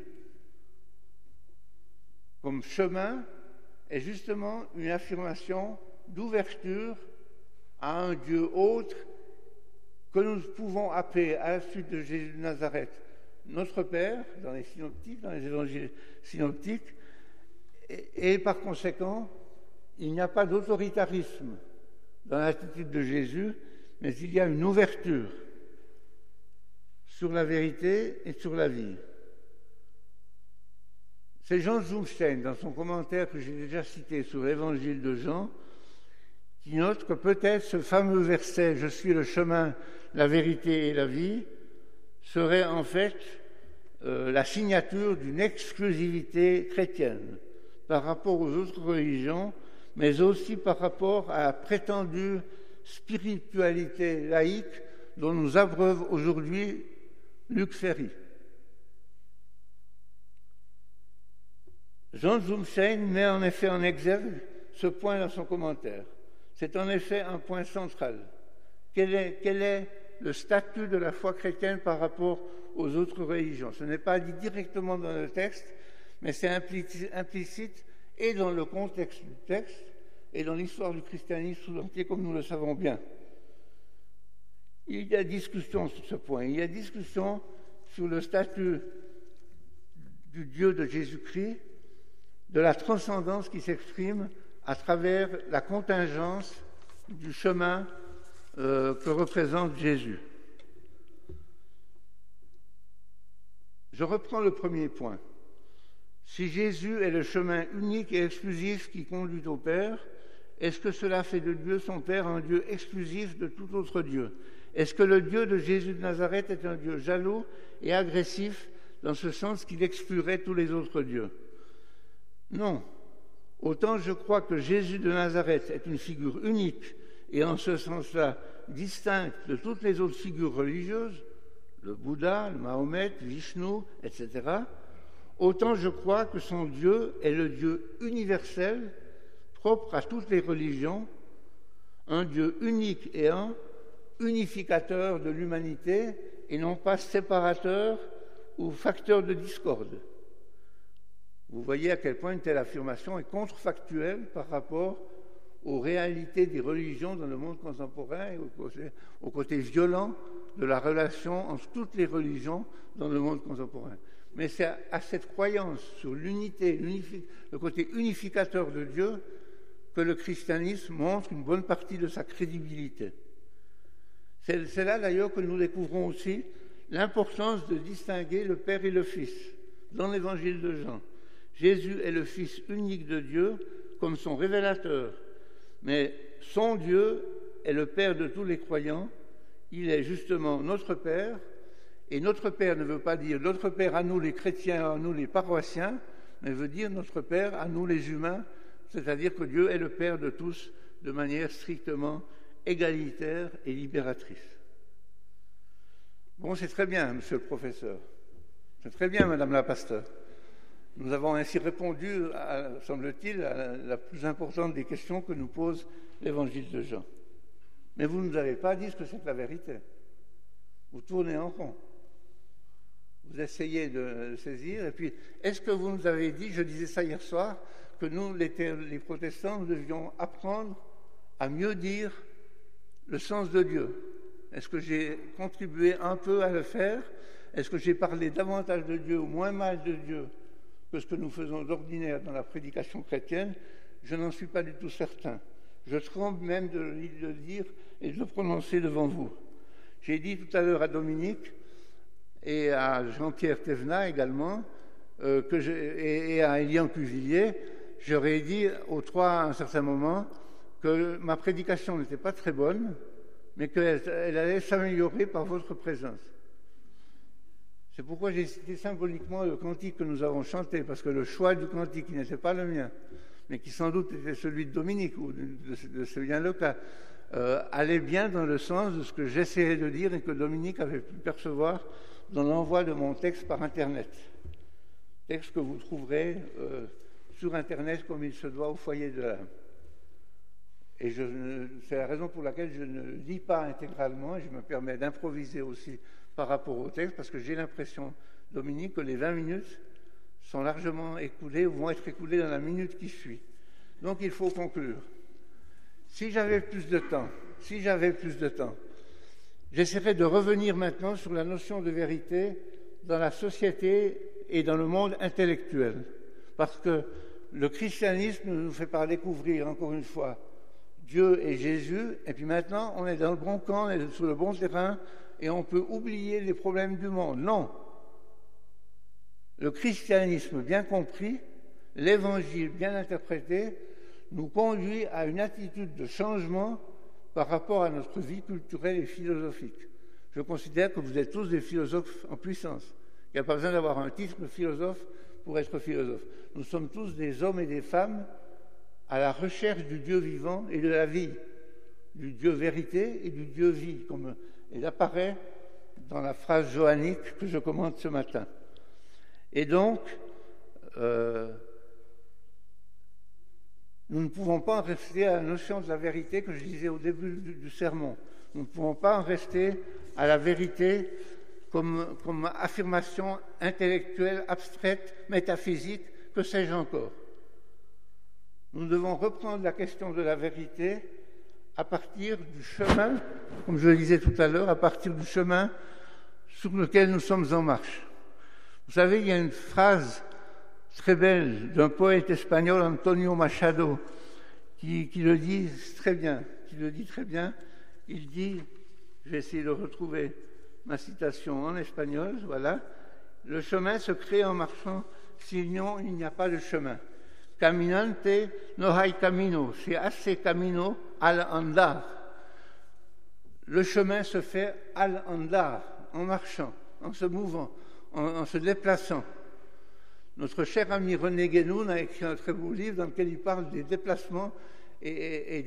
comme chemin est justement une affirmation d'ouverture à un Dieu autre que nous pouvons appeler à la suite de Jésus de Nazareth notre Père dans les synoptiques, dans les évangiles synoptiques, et par conséquent, il n'y a pas d'autoritarisme dans l'attitude de Jésus, mais il y a une ouverture sur la vérité et sur la vie. C'est Jean Zoomstein, dans son commentaire que j'ai déjà cité sur l'évangile de Jean, qui note que peut-être ce fameux verset « Je suis le chemin, la vérité et la vie » serait en fait la signature d'une exclusivité chrétienne par rapport aux autres religions, mais aussi par rapport à la prétendue spiritualité laïque dont nous abreuve aujourd'hui Luc Ferry. Jean Zoomstein met en effet en exergue ce point dans son commentaire. C'est en effet un point central. Quel est le statut de la foi chrétienne par rapport aux autres religions? Ce n'est pas dit directement dans le texte, mais c'est implicite et dans le contexte du texte et dans l'histoire du christianisme tout entier, comme nous le savons bien. Il y a discussion sur ce point. Il y a discussion sur le statut du Dieu de Jésus-Christ, de la transcendance qui s'exprime à travers la contingence du chemin que représente Jésus. Je reprends le premier point. Si Jésus est le chemin unique et exclusif qui conduit au Père, est-ce que cela fait de Dieu son Père un Dieu exclusif de tout autre Dieu? Est-ce que le Dieu de Jésus de Nazareth est un Dieu jaloux et agressif dans ce sens qu'il exclurait tous les autres dieux? Non. Autant je crois que Jésus de Nazareth est une figure unique et en ce sens-là distincte de toutes les autres figures religieuses, le Bouddha, le Mahomet, Vishnu, etc., autant je crois que son Dieu est le Dieu universel, propre à toutes les religions, un Dieu unique et un, unificateur de l'humanité et non pas séparateur ou facteur de discorde. Vous voyez à quel point une telle affirmation est contrefactuelle par rapport aux réalités des religions dans le monde contemporain et au côté violent de la relation entre toutes les religions dans le monde contemporain. Mais c'est à cette croyance sur l'unité, le côté unificateur de Dieu que le christianisme montre une bonne partie de sa crédibilité. C'est là d'ailleurs que nous découvrons aussi l'importance de distinguer le Père et le Fils dans l'évangile de Jean. Jésus est le Fils unique de Dieu comme son révélateur, mais son Dieu est le Père de tous les croyants. Il est justement notre Père, et notre Père ne veut pas dire notre Père à nous les chrétiens, à nous les paroissiens, mais veut dire notre Père à nous les humains, c'est-à-dire que Dieu est le Père de tous de manière strictement égalitaire et libératrice. Bon, c'est très bien, monsieur le professeur. C'est très bien, madame la pasteur. Nous avons ainsi répondu, semble-t-il, à la plus importante des questions que nous pose l'évangile de Jean. Mais vous ne nous avez pas dit ce que c'est que la vérité. Vous tournez en rond. Vous essayez de saisir. Et puis, est-ce que vous nous avez dit, je disais ça hier soir, que nous, les protestants, nous devions apprendre à mieux dire le sens de Dieu? Est-ce que j'ai contribué un peu à le faire? Est-ce que j'ai parlé davantage de Dieu ou moins mal de Dieu que ce que nous faisons d'ordinaire dans la prédication chrétienne? Je n'en suis pas du tout certain. Je tremble même de le dire et de le prononcer devant vous. J'ai dit tout à l'heure à Dominique et à Jean-Pierre Thévenat également, et à Elian Cuvillier, j'aurais dit aux trois à un certain moment que ma prédication n'était pas très bonne, mais qu'elle allait s'améliorer par votre présence. C'est pourquoi j'ai cité symboliquement le cantique que nous avons chanté, parce que le choix du cantique, qui n'était pas le mien, mais qui sans doute était celui de Dominique ou de Sylvain Leca, allait bien dans le sens de ce que j'essayais de dire et que Dominique avait pu percevoir dans l'envoi de mon texte par Internet. Texte que vous trouverez sur Internet comme il se doit au foyer de l'âme. Et c'est la raison pour laquelle je ne le lis pas intégralement, et je me permets d'improviser aussi par rapport au texte, parce que j'ai l'impression, Dominique, que les 20 minutes sont largement écoulées ou vont être écoulées dans la minute qui suit. Donc il faut conclure. Si j'avais plus de temps, j'essaierais de revenir maintenant sur la notion de vérité dans la société et dans le monde intellectuel. Parce que le christianisme nous fait par découvrir, encore une fois, Dieu et Jésus, et puis maintenant on est dans le bon camp, on est sur le bon terrain, et on peut oublier les problèmes du monde. Non. Le christianisme bien compris, l'évangile bien interprété, nous conduit à une attitude de changement par rapport à notre vie culturelle et philosophique. Je considère que vous êtes tous des philosophes en puissance. Il n'y a pas besoin d'avoir un titre de philosophe pour être philosophe. Nous sommes tous des hommes et des femmes à la recherche du Dieu vivant et de la vie, du Dieu vérité et du Dieu vie, comme il apparaît dans la phrase johannique que je commente ce matin. Et donc, nous ne pouvons pas en rester à la notion de la vérité que je disais au début du sermon. Nous ne pouvons pas en rester à la vérité comme affirmation intellectuelle, abstraite, métaphysique, que sais-je encore. Nous devons reprendre la question de la vérité à partir du chemin, comme je le disais tout à l'heure, à partir du chemin sur lequel nous sommes en marche. Vous savez, il y a une phrase très belle d'un poète espagnol, Antonio Machado, qui le dit très bien. Il dit, je vais essayer de retrouver ma citation en espagnol, voilà, le chemin se crée en marchant, sinon il n'y a pas de chemin. Caminante no hay camino, se hace camino al andar. Le chemin se fait al andar, en marchant, en se mouvant, en se déplaçant. Notre cher ami René Guénoun a écrit un très beau livre dans lequel il parle des déplacements et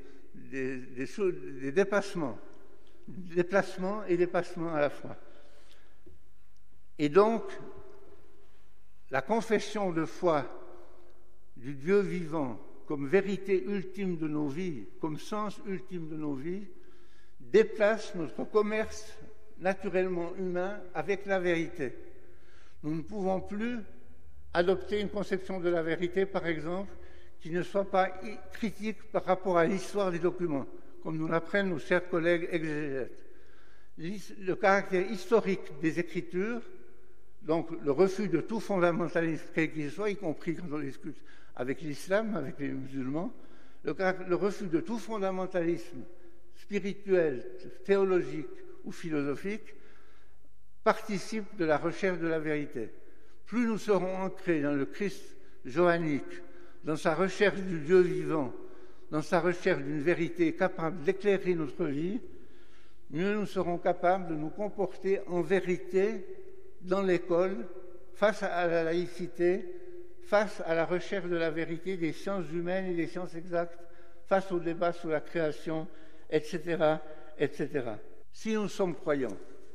des dépassements. Déplacements et dépassements à la fois. Et donc, la confession de foi du Dieu vivant comme vérité ultime de nos vies, comme sens ultime de nos vies, déplace notre commerce naturellement humain avec la vérité. Nous ne pouvons plus adopter une conception de la vérité, par exemple, qui ne soit pas critique par rapport à l'histoire des documents, comme nous l'apprennent nos chers collègues exégètes. Le caractère historique des Écritures, donc le refus de tout fondamentalisme quel qu'il soit, y compris quand on discute avec l'islam, avec les musulmans, le refus de tout fondamentalisme spirituel, théologique ou philosophique, participe de la recherche de la vérité. Plus nous serons ancrés dans le Christ johannique, dans sa recherche du Dieu vivant, dans sa recherche d'une vérité capable d'éclairer notre vie, mieux nous serons capables de nous comporter en vérité dans l'école, face à la laïcité, face à la recherche de la vérité des sciences humaines et des sciences exactes, face au débat sur la création, etc., etc. Si nous sommes croyants,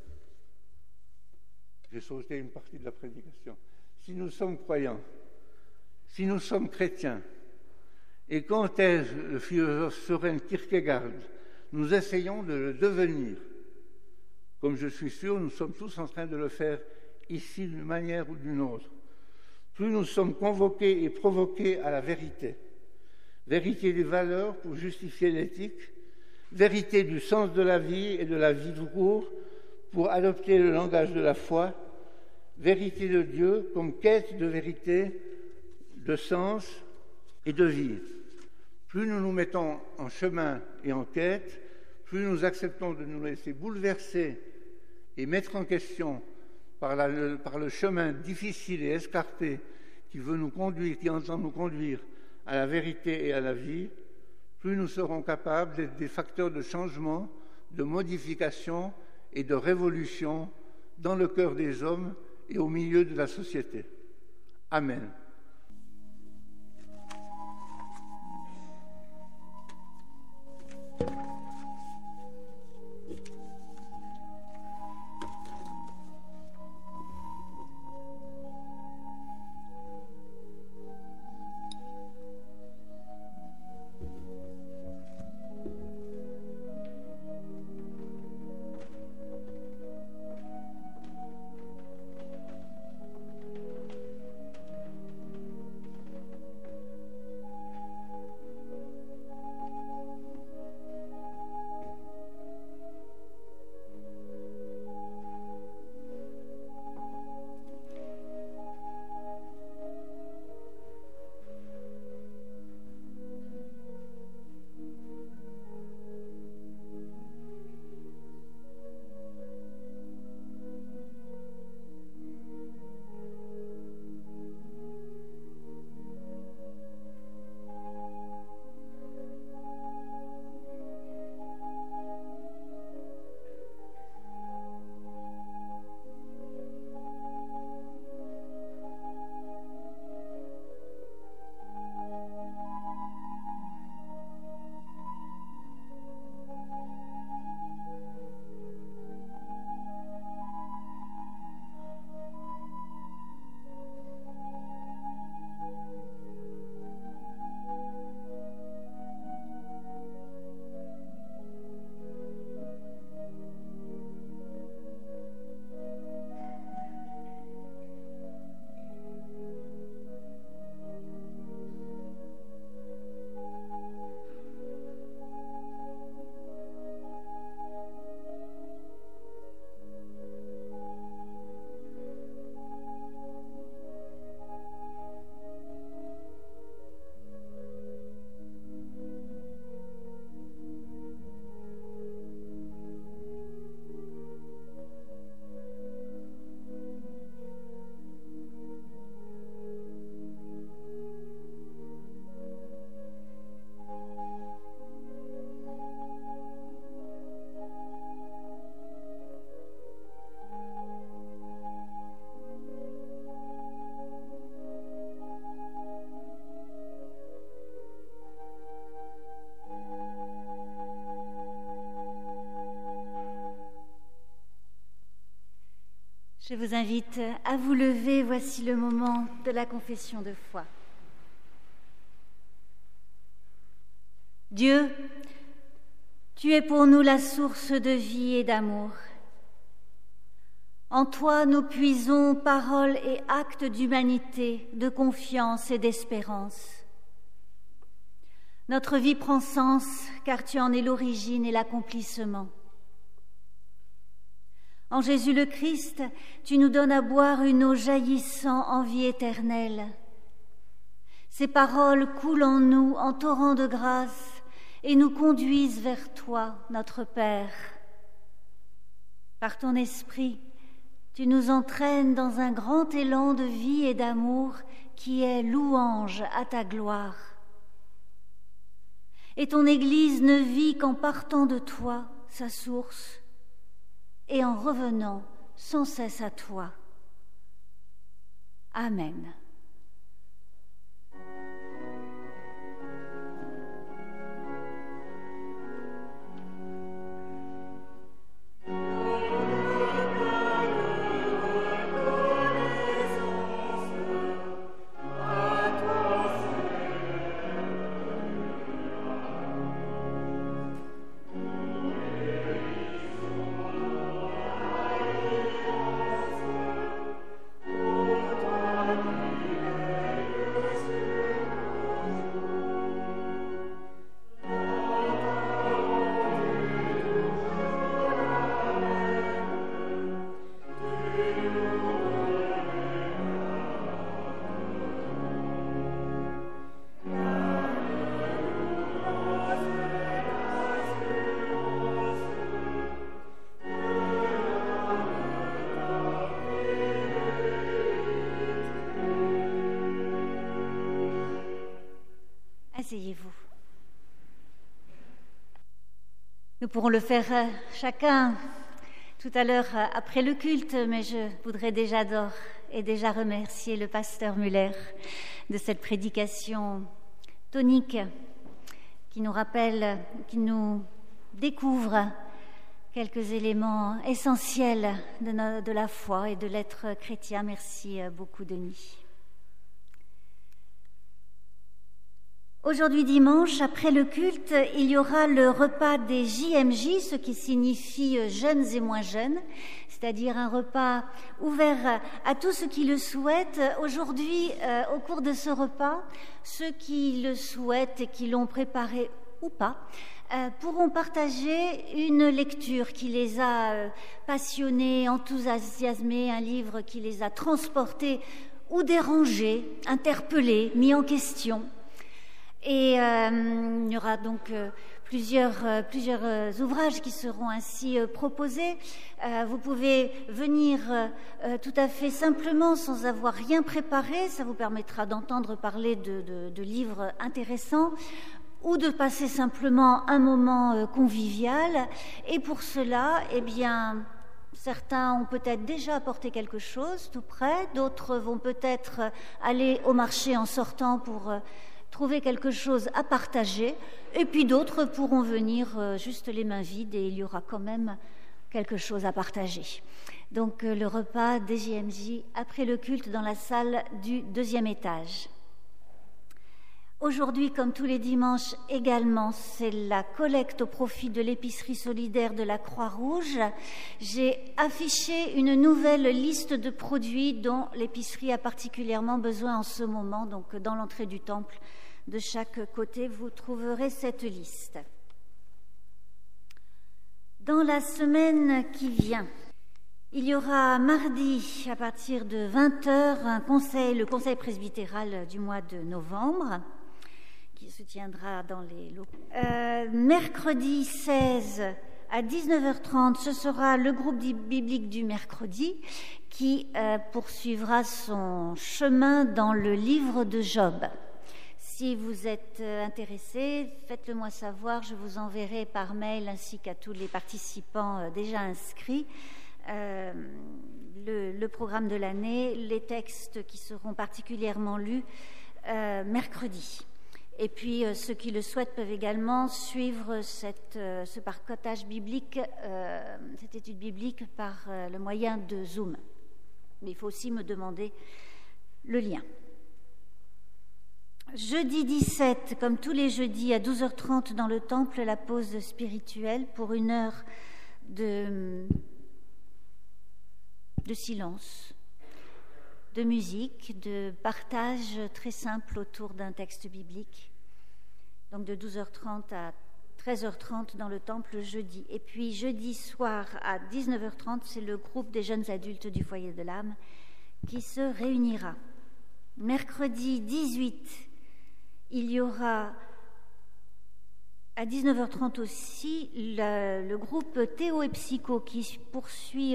j'ai sauté une partie de la prédication, si nous sommes croyants, si nous sommes chrétiens, et quand est-ce le philosophe Søren Kierkegaard nous essayons de le devenir. Comme je suis sûr, nous sommes tous en train de le faire ici d'une manière ou d'une autre. Plus nous sommes convoqués et provoqués à la vérité. Vérité des valeurs pour justifier l'éthique, vérité du sens de la vie et de la vie tout court pour adopter le langage de la foi, vérité de Dieu comme quête de vérité, de sens et de vie. Plus nous nous mettons en chemin et en quête, plus nous acceptons de nous laisser bouleverser et mettre en question par le chemin difficile et escarpé qui entend nous conduire à la vérité et à la vie, plus nous serons capables d'être des facteurs de changement, de modification et de révolution dans le cœur des hommes et au milieu de la société. Amen. Je vous invite à vous lever, voici le moment de la confession de foi. Dieu, tu es pour nous la source de vie et d'amour. En toi, nous puisons paroles et actes d'humanité, de confiance et d'espérance. Notre vie prend sens car tu en es l'origine et l'accomplissement. En Jésus le Christ, tu nous donnes à boire une eau jaillissant en vie éternelle. Ces paroles coulent en nous en torrent de grâce et nous conduisent vers toi, notre Père. Par ton esprit, tu nous entraînes dans un grand élan de vie et d'amour qui est louange à ta gloire. Et ton Église ne vit qu'en partant de toi, sa source, et en revenant sans cesse à toi. Amen. Nous pourrons le faire chacun tout à l'heure après le culte, mais je voudrais déjà remercier le pasteur Muller de cette prédication tonique qui nous rappelle, qui nous découvre quelques éléments essentiels de la foi et de l'être chrétien. Merci beaucoup, Denis. Aujourd'hui dimanche, après le culte, il y aura le repas des JMJ, ce qui signifie jeunes et moins jeunes, c'est-à-dire un repas ouvert à tous ceux qui le souhaitent. Aujourd'hui, au cours de ce repas, ceux qui le souhaitent et qui l'ont préparé ou pas, pourront partager une lecture qui les a passionnés, enthousiasmés, un livre qui les a transportés ou dérangés, interpellés, mis en question. Et il y aura donc plusieurs ouvrages qui seront ainsi proposés. Vous pouvez venir tout à fait simplement sans avoir rien préparé. Ça vous permettra d'entendre parler de livres intéressants ou de passer simplement un moment convivial. Et pour cela, eh bien, certains ont peut-être déjà apporté quelque chose tout près. D'autres vont peut-être aller au marché en sortant pour trouver quelque chose à partager, et puis d'autres pourront venir juste les mains vides et il y aura quand même quelque chose à partager. Donc le repas des JMJ après le culte dans la salle du 2e étage. Aujourd'hui, comme tous les dimanches également, c'est la collecte au profit de l'épicerie solidaire de la Croix-Rouge. J'ai affiché une nouvelle liste de produits dont l'épicerie a particulièrement besoin en ce moment. Donc dans l'entrée du temple, de chaque côté, vous trouverez cette liste. Dans la semaine qui vient, il y aura mardi, à partir de 20h, le conseil presbytéral du mois de novembre, qui se tiendra dans les locaux. Mercredi 16 à 19h30, ce sera le groupe biblique du mercredi qui poursuivra son chemin dans le livre de Job. Si vous êtes intéressés, faites-le moi savoir, je vous enverrai par mail ainsi qu'à tous les participants déjà inscrits le programme de l'année, les textes qui seront particulièrement lus mercredi. Et puis ceux qui le souhaitent peuvent également suivre ce parcotage biblique, cette étude biblique par le moyen de Zoom. Mais il faut aussi me demander le lien. Jeudi 17, comme tous les jeudis, à 12h30 dans le temple, la pause spirituelle pour 1 heure de silence, de musique, de partage très simple autour d'un texte biblique. Donc de 12h30 à 13h30 dans le temple jeudi. Et puis jeudi soir à 19h30, c'est le groupe des jeunes adultes du foyer de l'âme qui se réunira. Mercredi 18, il y aura à 19h30 aussi le groupe Théo et Psycho qui poursuit...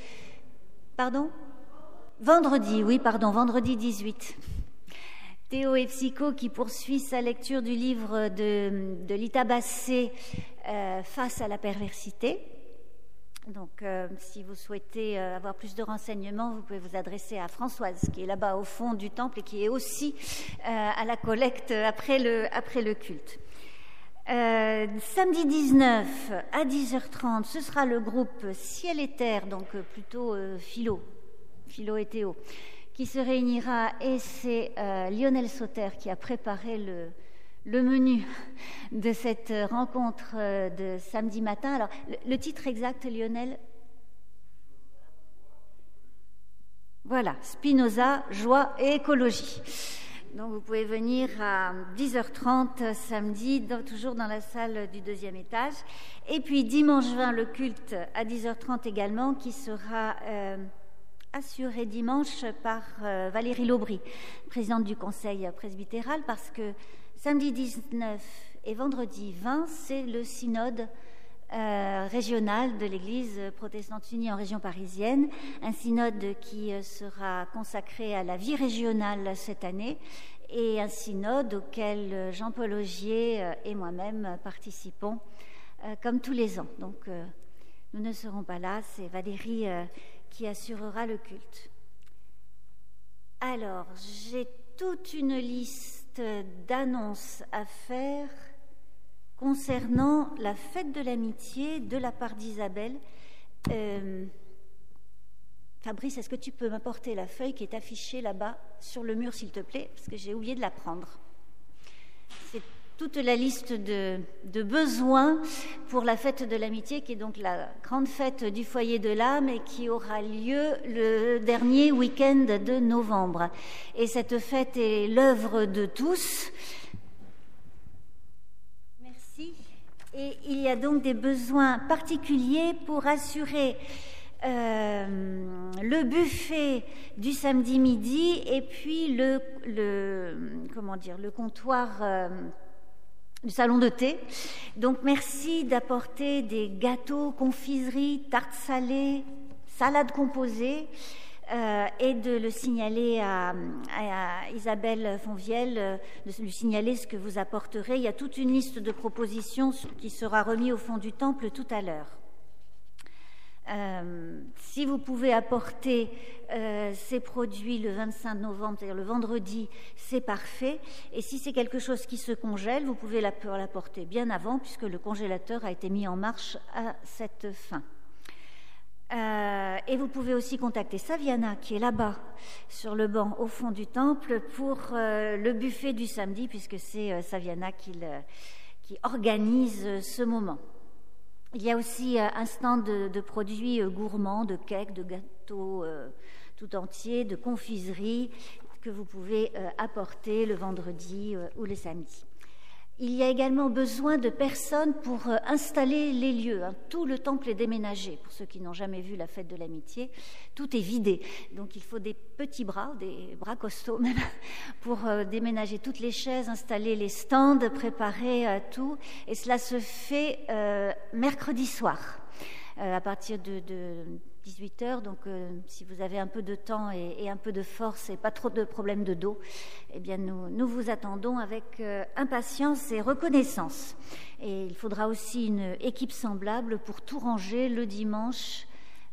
vendredi 18. Théo et Psycho qui poursuit sa lecture du livre de Lita Bassé, Face à la perversité. Donc, si vous souhaitez avoir plus de renseignements, vous pouvez vous adresser à Françoise, qui est là-bas au fond du temple et qui est aussi à la collecte après le culte. Samedi 19 à 10h30, ce sera le groupe Ciel et Terre, donc plutôt Philo et Théo, qui se réunira, et c'est Lionel Sauter qui a préparé le menu de cette rencontre de samedi matin. Alors, le titre exact, Lionel? Voilà, Spinoza, joie et écologie. Donc, vous pouvez venir à 10h30 samedi, toujours dans la salle du 2e étage. Et puis, dimanche 20, le culte à 10h30 également, qui sera assuré dimanche par Valérie Laubry, présidente du conseil presbytéral, parce que samedi 19 et vendredi 20, c'est le synode régional de l'Église protestante unie en région parisienne, un synode qui sera consacré à la vie régionale cette année, et un synode auquel Jean-Paul Augier et moi-même participons comme tous les ans. Donc, nous ne serons pas là, c'est Valérie qui assurera le culte. Alors, j'ai toute une liste d'annonces à faire concernant la fête de l'amitié de la part d'Isabelle. Fabrice, est-ce que tu peux m'apporter la feuille qui est affichée là-bas sur le mur, s'il te plaît, parce que j'ai oublié de la prendre. C'est toute la liste de besoins pour la fête de l'amitié, qui est donc la grande fête du foyer de l'âme et qui aura lieu le dernier week-end de novembre. Et cette fête est l'œuvre de tous. Merci. Et il y a donc des besoins particuliers pour assurer le buffet du samedi midi et puis le comptoir du salon de thé. Donc merci d'apporter des gâteaux, confiseries, tartes salées, salades composées et de le signaler à Isabelle Fonvielle, de lui signaler ce que vous apporterez. Il y a toute une liste de propositions qui sera remise au fond du temple tout à l'heure. Si vous pouvez apporter ces produits le 25 novembre, c'est-à-dire le vendredi, c'est parfait. Et si c'est quelque chose qui se congèle, vous pouvez l'apporter bien avant, puisque le congélateur a été mis en marche à cette fin. Et vous pouvez aussi contacter Saviana, qui est là-bas, sur le banc au fond du temple, pour le buffet du samedi, puisque c'est Saviana qui organise ce moment. Il y a aussi un stand de produits gourmands, de cakes, de gâteaux tout entiers, de confiseries que vous pouvez apporter le vendredi ou le samedi. Il y a également besoin de personnes pour installer les lieux. Tout le temple est déménagé. Pour ceux qui n'ont jamais vu la fête de l'amitié, tout est vidé. Donc il faut des petits bras, des bras costauds même, pour déménager toutes les chaises, installer les stands, préparer tout. Et cela se fait mercredi soir, à partir de 18h, donc si vous avez un peu de temps et un peu de force et pas trop de problèmes de dos, eh bien nous vous attendons avec impatience et reconnaissance. Et il faudra aussi une équipe semblable pour tout ranger le dimanche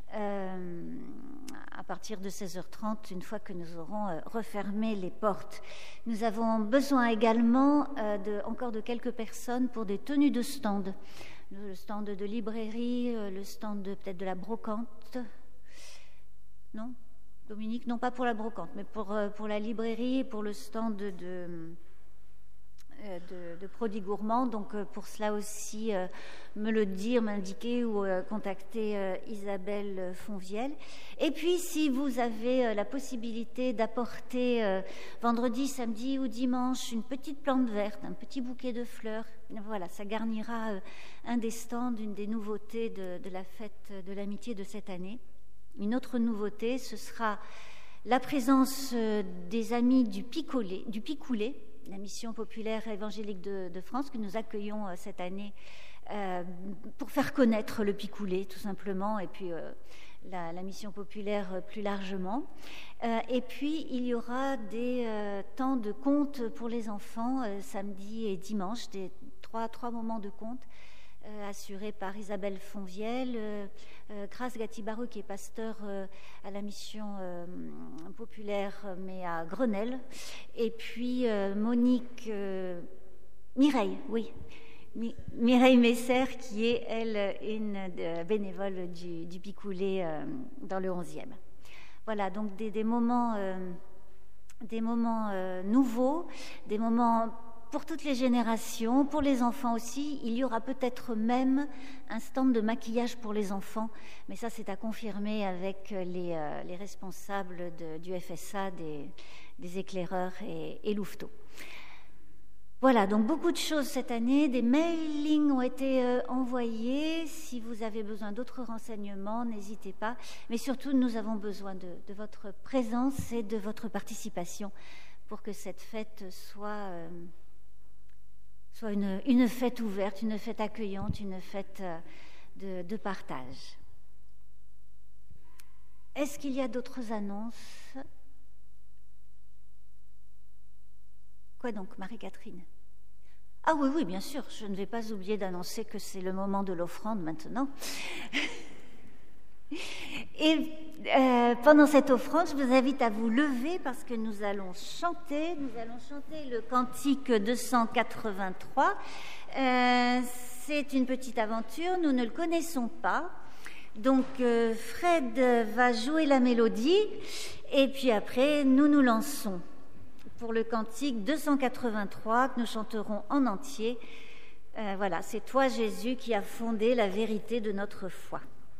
à partir de 16h30, une fois que nous aurons refermé les portes. Nous avons besoin également encore de quelques personnes pour des tenues de stand. Le stand de librairie, le stand peut-être de la brocante. Non, Dominique, non pas pour la brocante, mais pour la librairie et pour le stand de produits gourmands. Donc pour cela aussi, m'indiquer ou contacter Isabelle Fonvielle. Et puis si vous avez la possibilité d'apporter vendredi, samedi ou dimanche une petite plante verte, un petit bouquet de fleurs, voilà, ça garnira un des stands, une des nouveautés de la fête de l'amitié de cette année. Une autre nouveauté, ce sera la présence des amis du Picoulé, la mission populaire évangélique de France, que nous accueillons cette année pour faire connaître le Picoulé, tout simplement, et puis la mission populaire plus largement. Et puis, il y aura des temps de conte pour les enfants, samedi et dimanche, trois moments de conte assurés par Isabelle Fonvielle, Grace Gatti-Barou, qui est pasteur à la mission populaire, mais à Grenelle, et puis Mireille Messer, qui est, elle, une bénévole du Picoulé dans le 11e. Voilà, donc des moments nouveaux, des moments pour toutes les générations, pour les enfants aussi. Il y aura peut-être même un stand de maquillage pour les enfants, mais ça c'est à confirmer avec les responsables du FSA, des éclaireurs et Louveteau. Voilà, donc beaucoup de choses cette année. Des mailings ont été envoyés. Si vous avez besoin d'autres renseignements, n'hésitez pas. Mais surtout, nous avons besoin de votre présence et de votre participation pour que cette fête soit une fête ouverte, une fête accueillante, une fête de partage. Est-ce qu'il y a d'autres annonces ? Quoi donc, Marie-Catherine ? Ah oui, oui, bien sûr, je ne vais pas oublier d'annoncer que c'est le moment de l'offrande maintenant. Et pendant cette offrande, je vous invite à vous lever parce que nous allons chanter le cantique 283. C'est une petite aventure, nous ne le connaissons pas. Donc Fred va jouer la mélodie et puis après nous nous lançons pour le cantique 283 que nous chanterons en entier. Voilà, c'est toi Jésus qui as fondé la vérité de notre foi.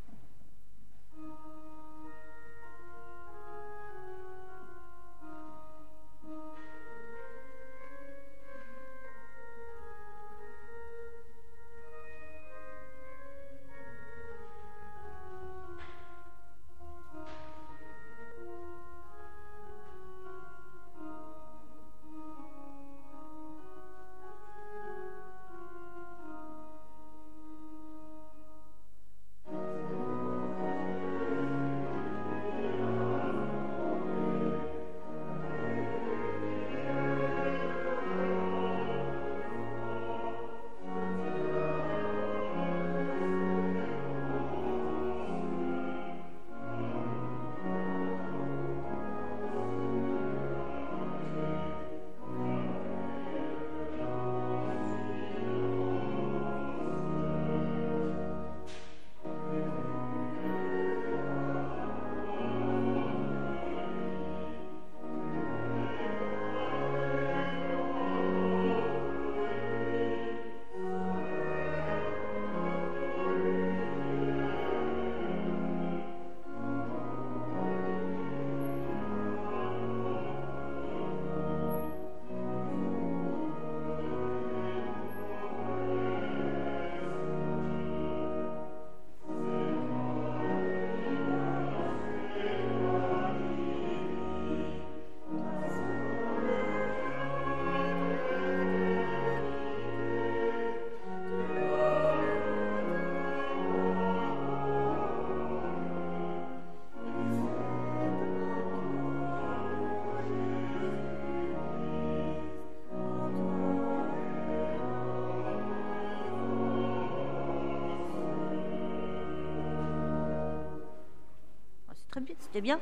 Très bien, c'était bien.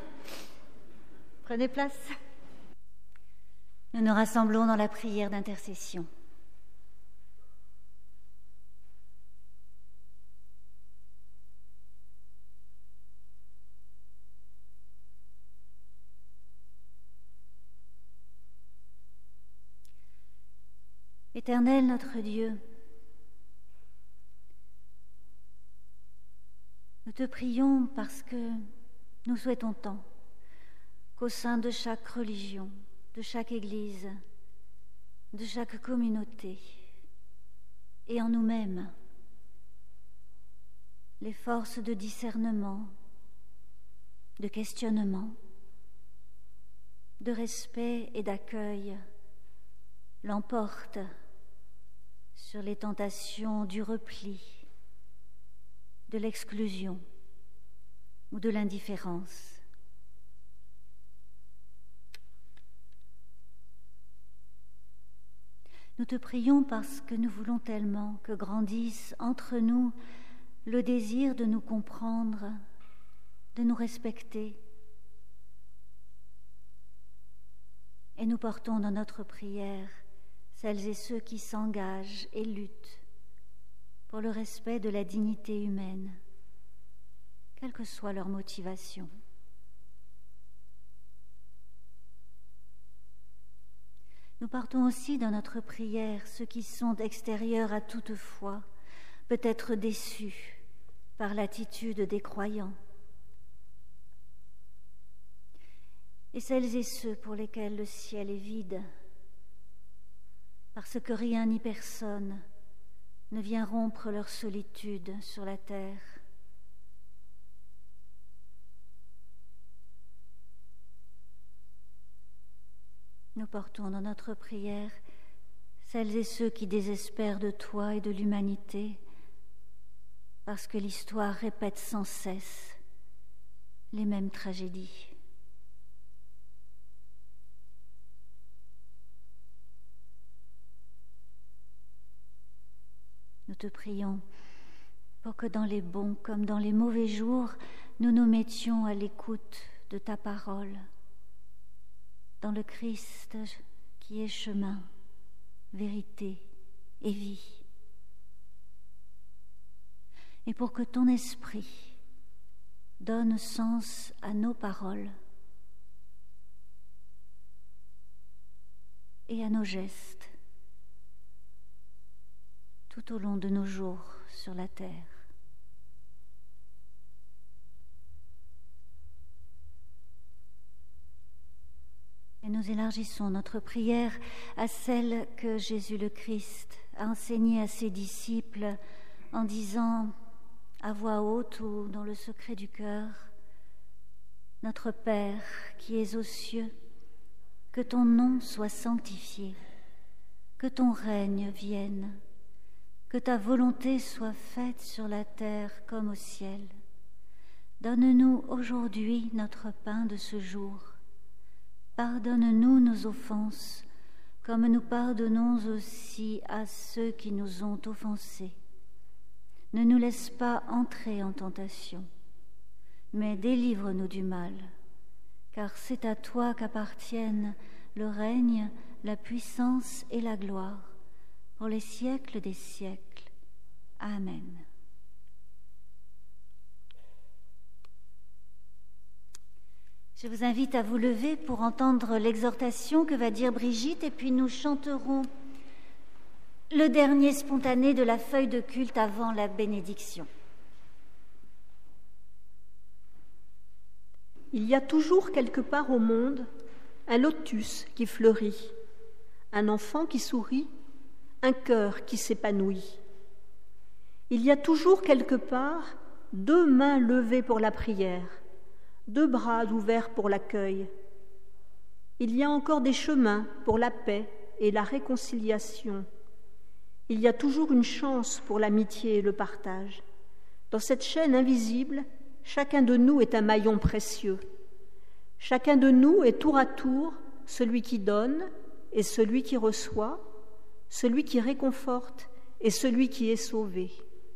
Prenez place. Nous nous rassemblons dans la prière d'intercession. Éternel notre Dieu, nous te prions parce que nous souhaitons tant qu'au sein de chaque religion, de chaque Église, de chaque communauté et en nous-mêmes, les forces de discernement, de questionnement, de respect et d'accueil l'emportent sur les tentations du repli, de l'exclusion ou de l'indifférence. Nous te prions parce que nous voulons tellement que grandisse entre nous le désir de nous comprendre, de nous respecter. Et nous portons dans notre prière celles et ceux qui s'engagent et luttent pour le respect de la dignité humaine, quelle que soit leur motivation. Nous portons aussi dans notre prière ceux qui sont extérieurs à toute foi, peut-être déçus par l'attitude des croyants, et celles et ceux pour lesquels le ciel est vide, parce que rien ni personne ne vient rompre leur solitude sur la terre. Nous portons dans notre prière celles et ceux qui désespèrent de toi et de l'humanité, parce que l'histoire répète sans cesse les mêmes tragédies. te prions, pour que dans les bons comme dans les mauvais jours, nous nous mettions à l'écoute de ta parole, dans le Christ qui est chemin, vérité et vie. Et pour que ton esprit donne sens à nos paroles et à nos gestes tout au long de nos jours sur la terre. Et nous élargissons notre prière à celle que Jésus le Christ a enseignée à ses disciples en disant à voix haute ou dans le secret du cœur: Notre Père qui es aux cieux, que ton nom soit sanctifié, que ton règne vienne, que ta volonté soit faite sur la terre comme au ciel. Donne-nous aujourd'hui notre pain de ce jour. Pardonne-nous nos offenses, comme nous pardonnons aussi à ceux qui nous ont offensés. Ne nous laisse pas entrer en tentation, mais délivre-nous du mal, car c'est à toi qu'appartiennent le règne, la puissance et la gloire, pour les siècles des siècles. Amen. Je vous invite à vous lever pour entendre l'exhortation que va dire Brigitte, et puis nous chanterons le dernier spontané de la feuille de culte avant la bénédiction. Il y a toujours quelque part au monde un lotus qui fleurit, un enfant qui sourit, un cœur qui s'épanouit. Il y a toujours quelque part 2 mains levées pour la prière, 2 bras ouverts pour l'accueil. Il y a encore des chemins pour la paix et la réconciliation. Il y a toujours une chance pour l'amitié et le partage. Dans cette chaîne invisible, chacun de nous est un maillon précieux. Chacun de nous est tour à tour celui qui donne et celui qui reçoit, celui qui réconforte et celui qui est sauvé.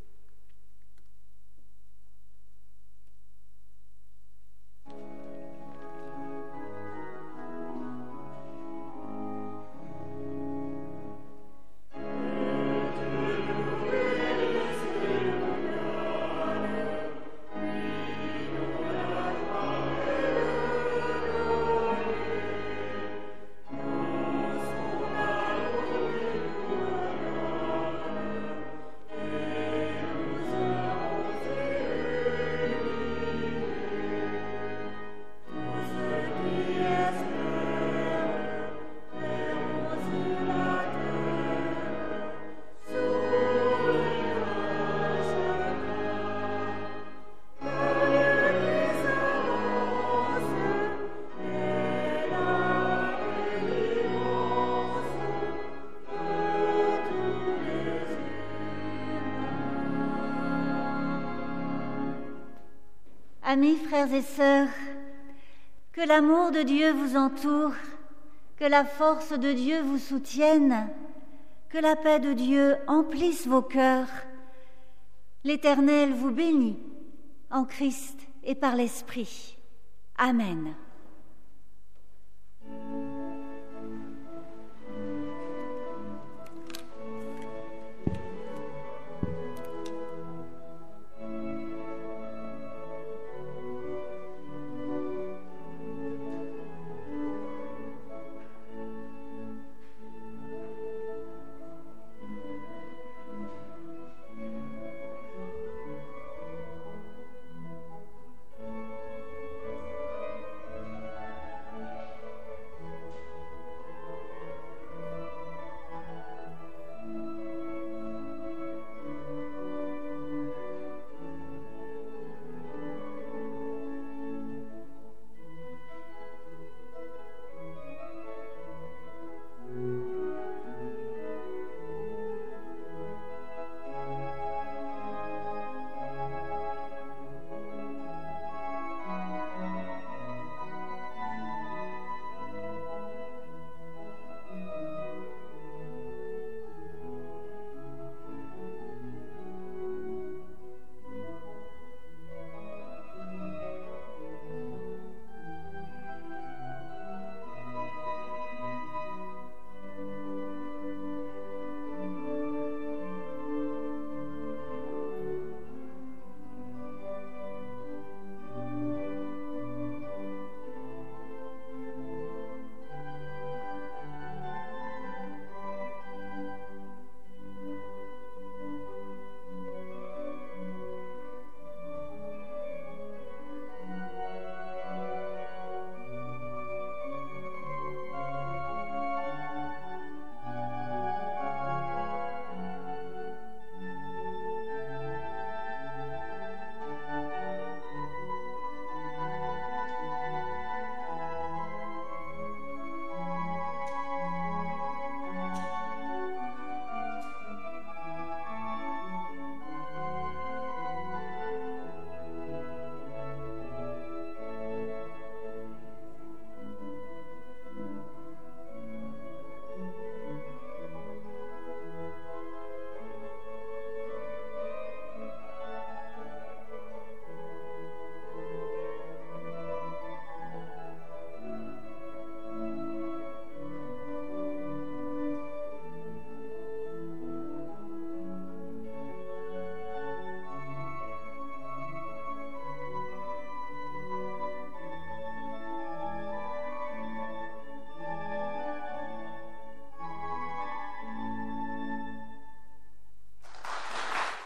Amis, frères et sœurs, que l'amour de Dieu vous entoure, que la force de Dieu vous soutienne, que la paix de Dieu emplisse vos cœurs. L'Éternel vous bénit en Christ et par l'Esprit. Amen.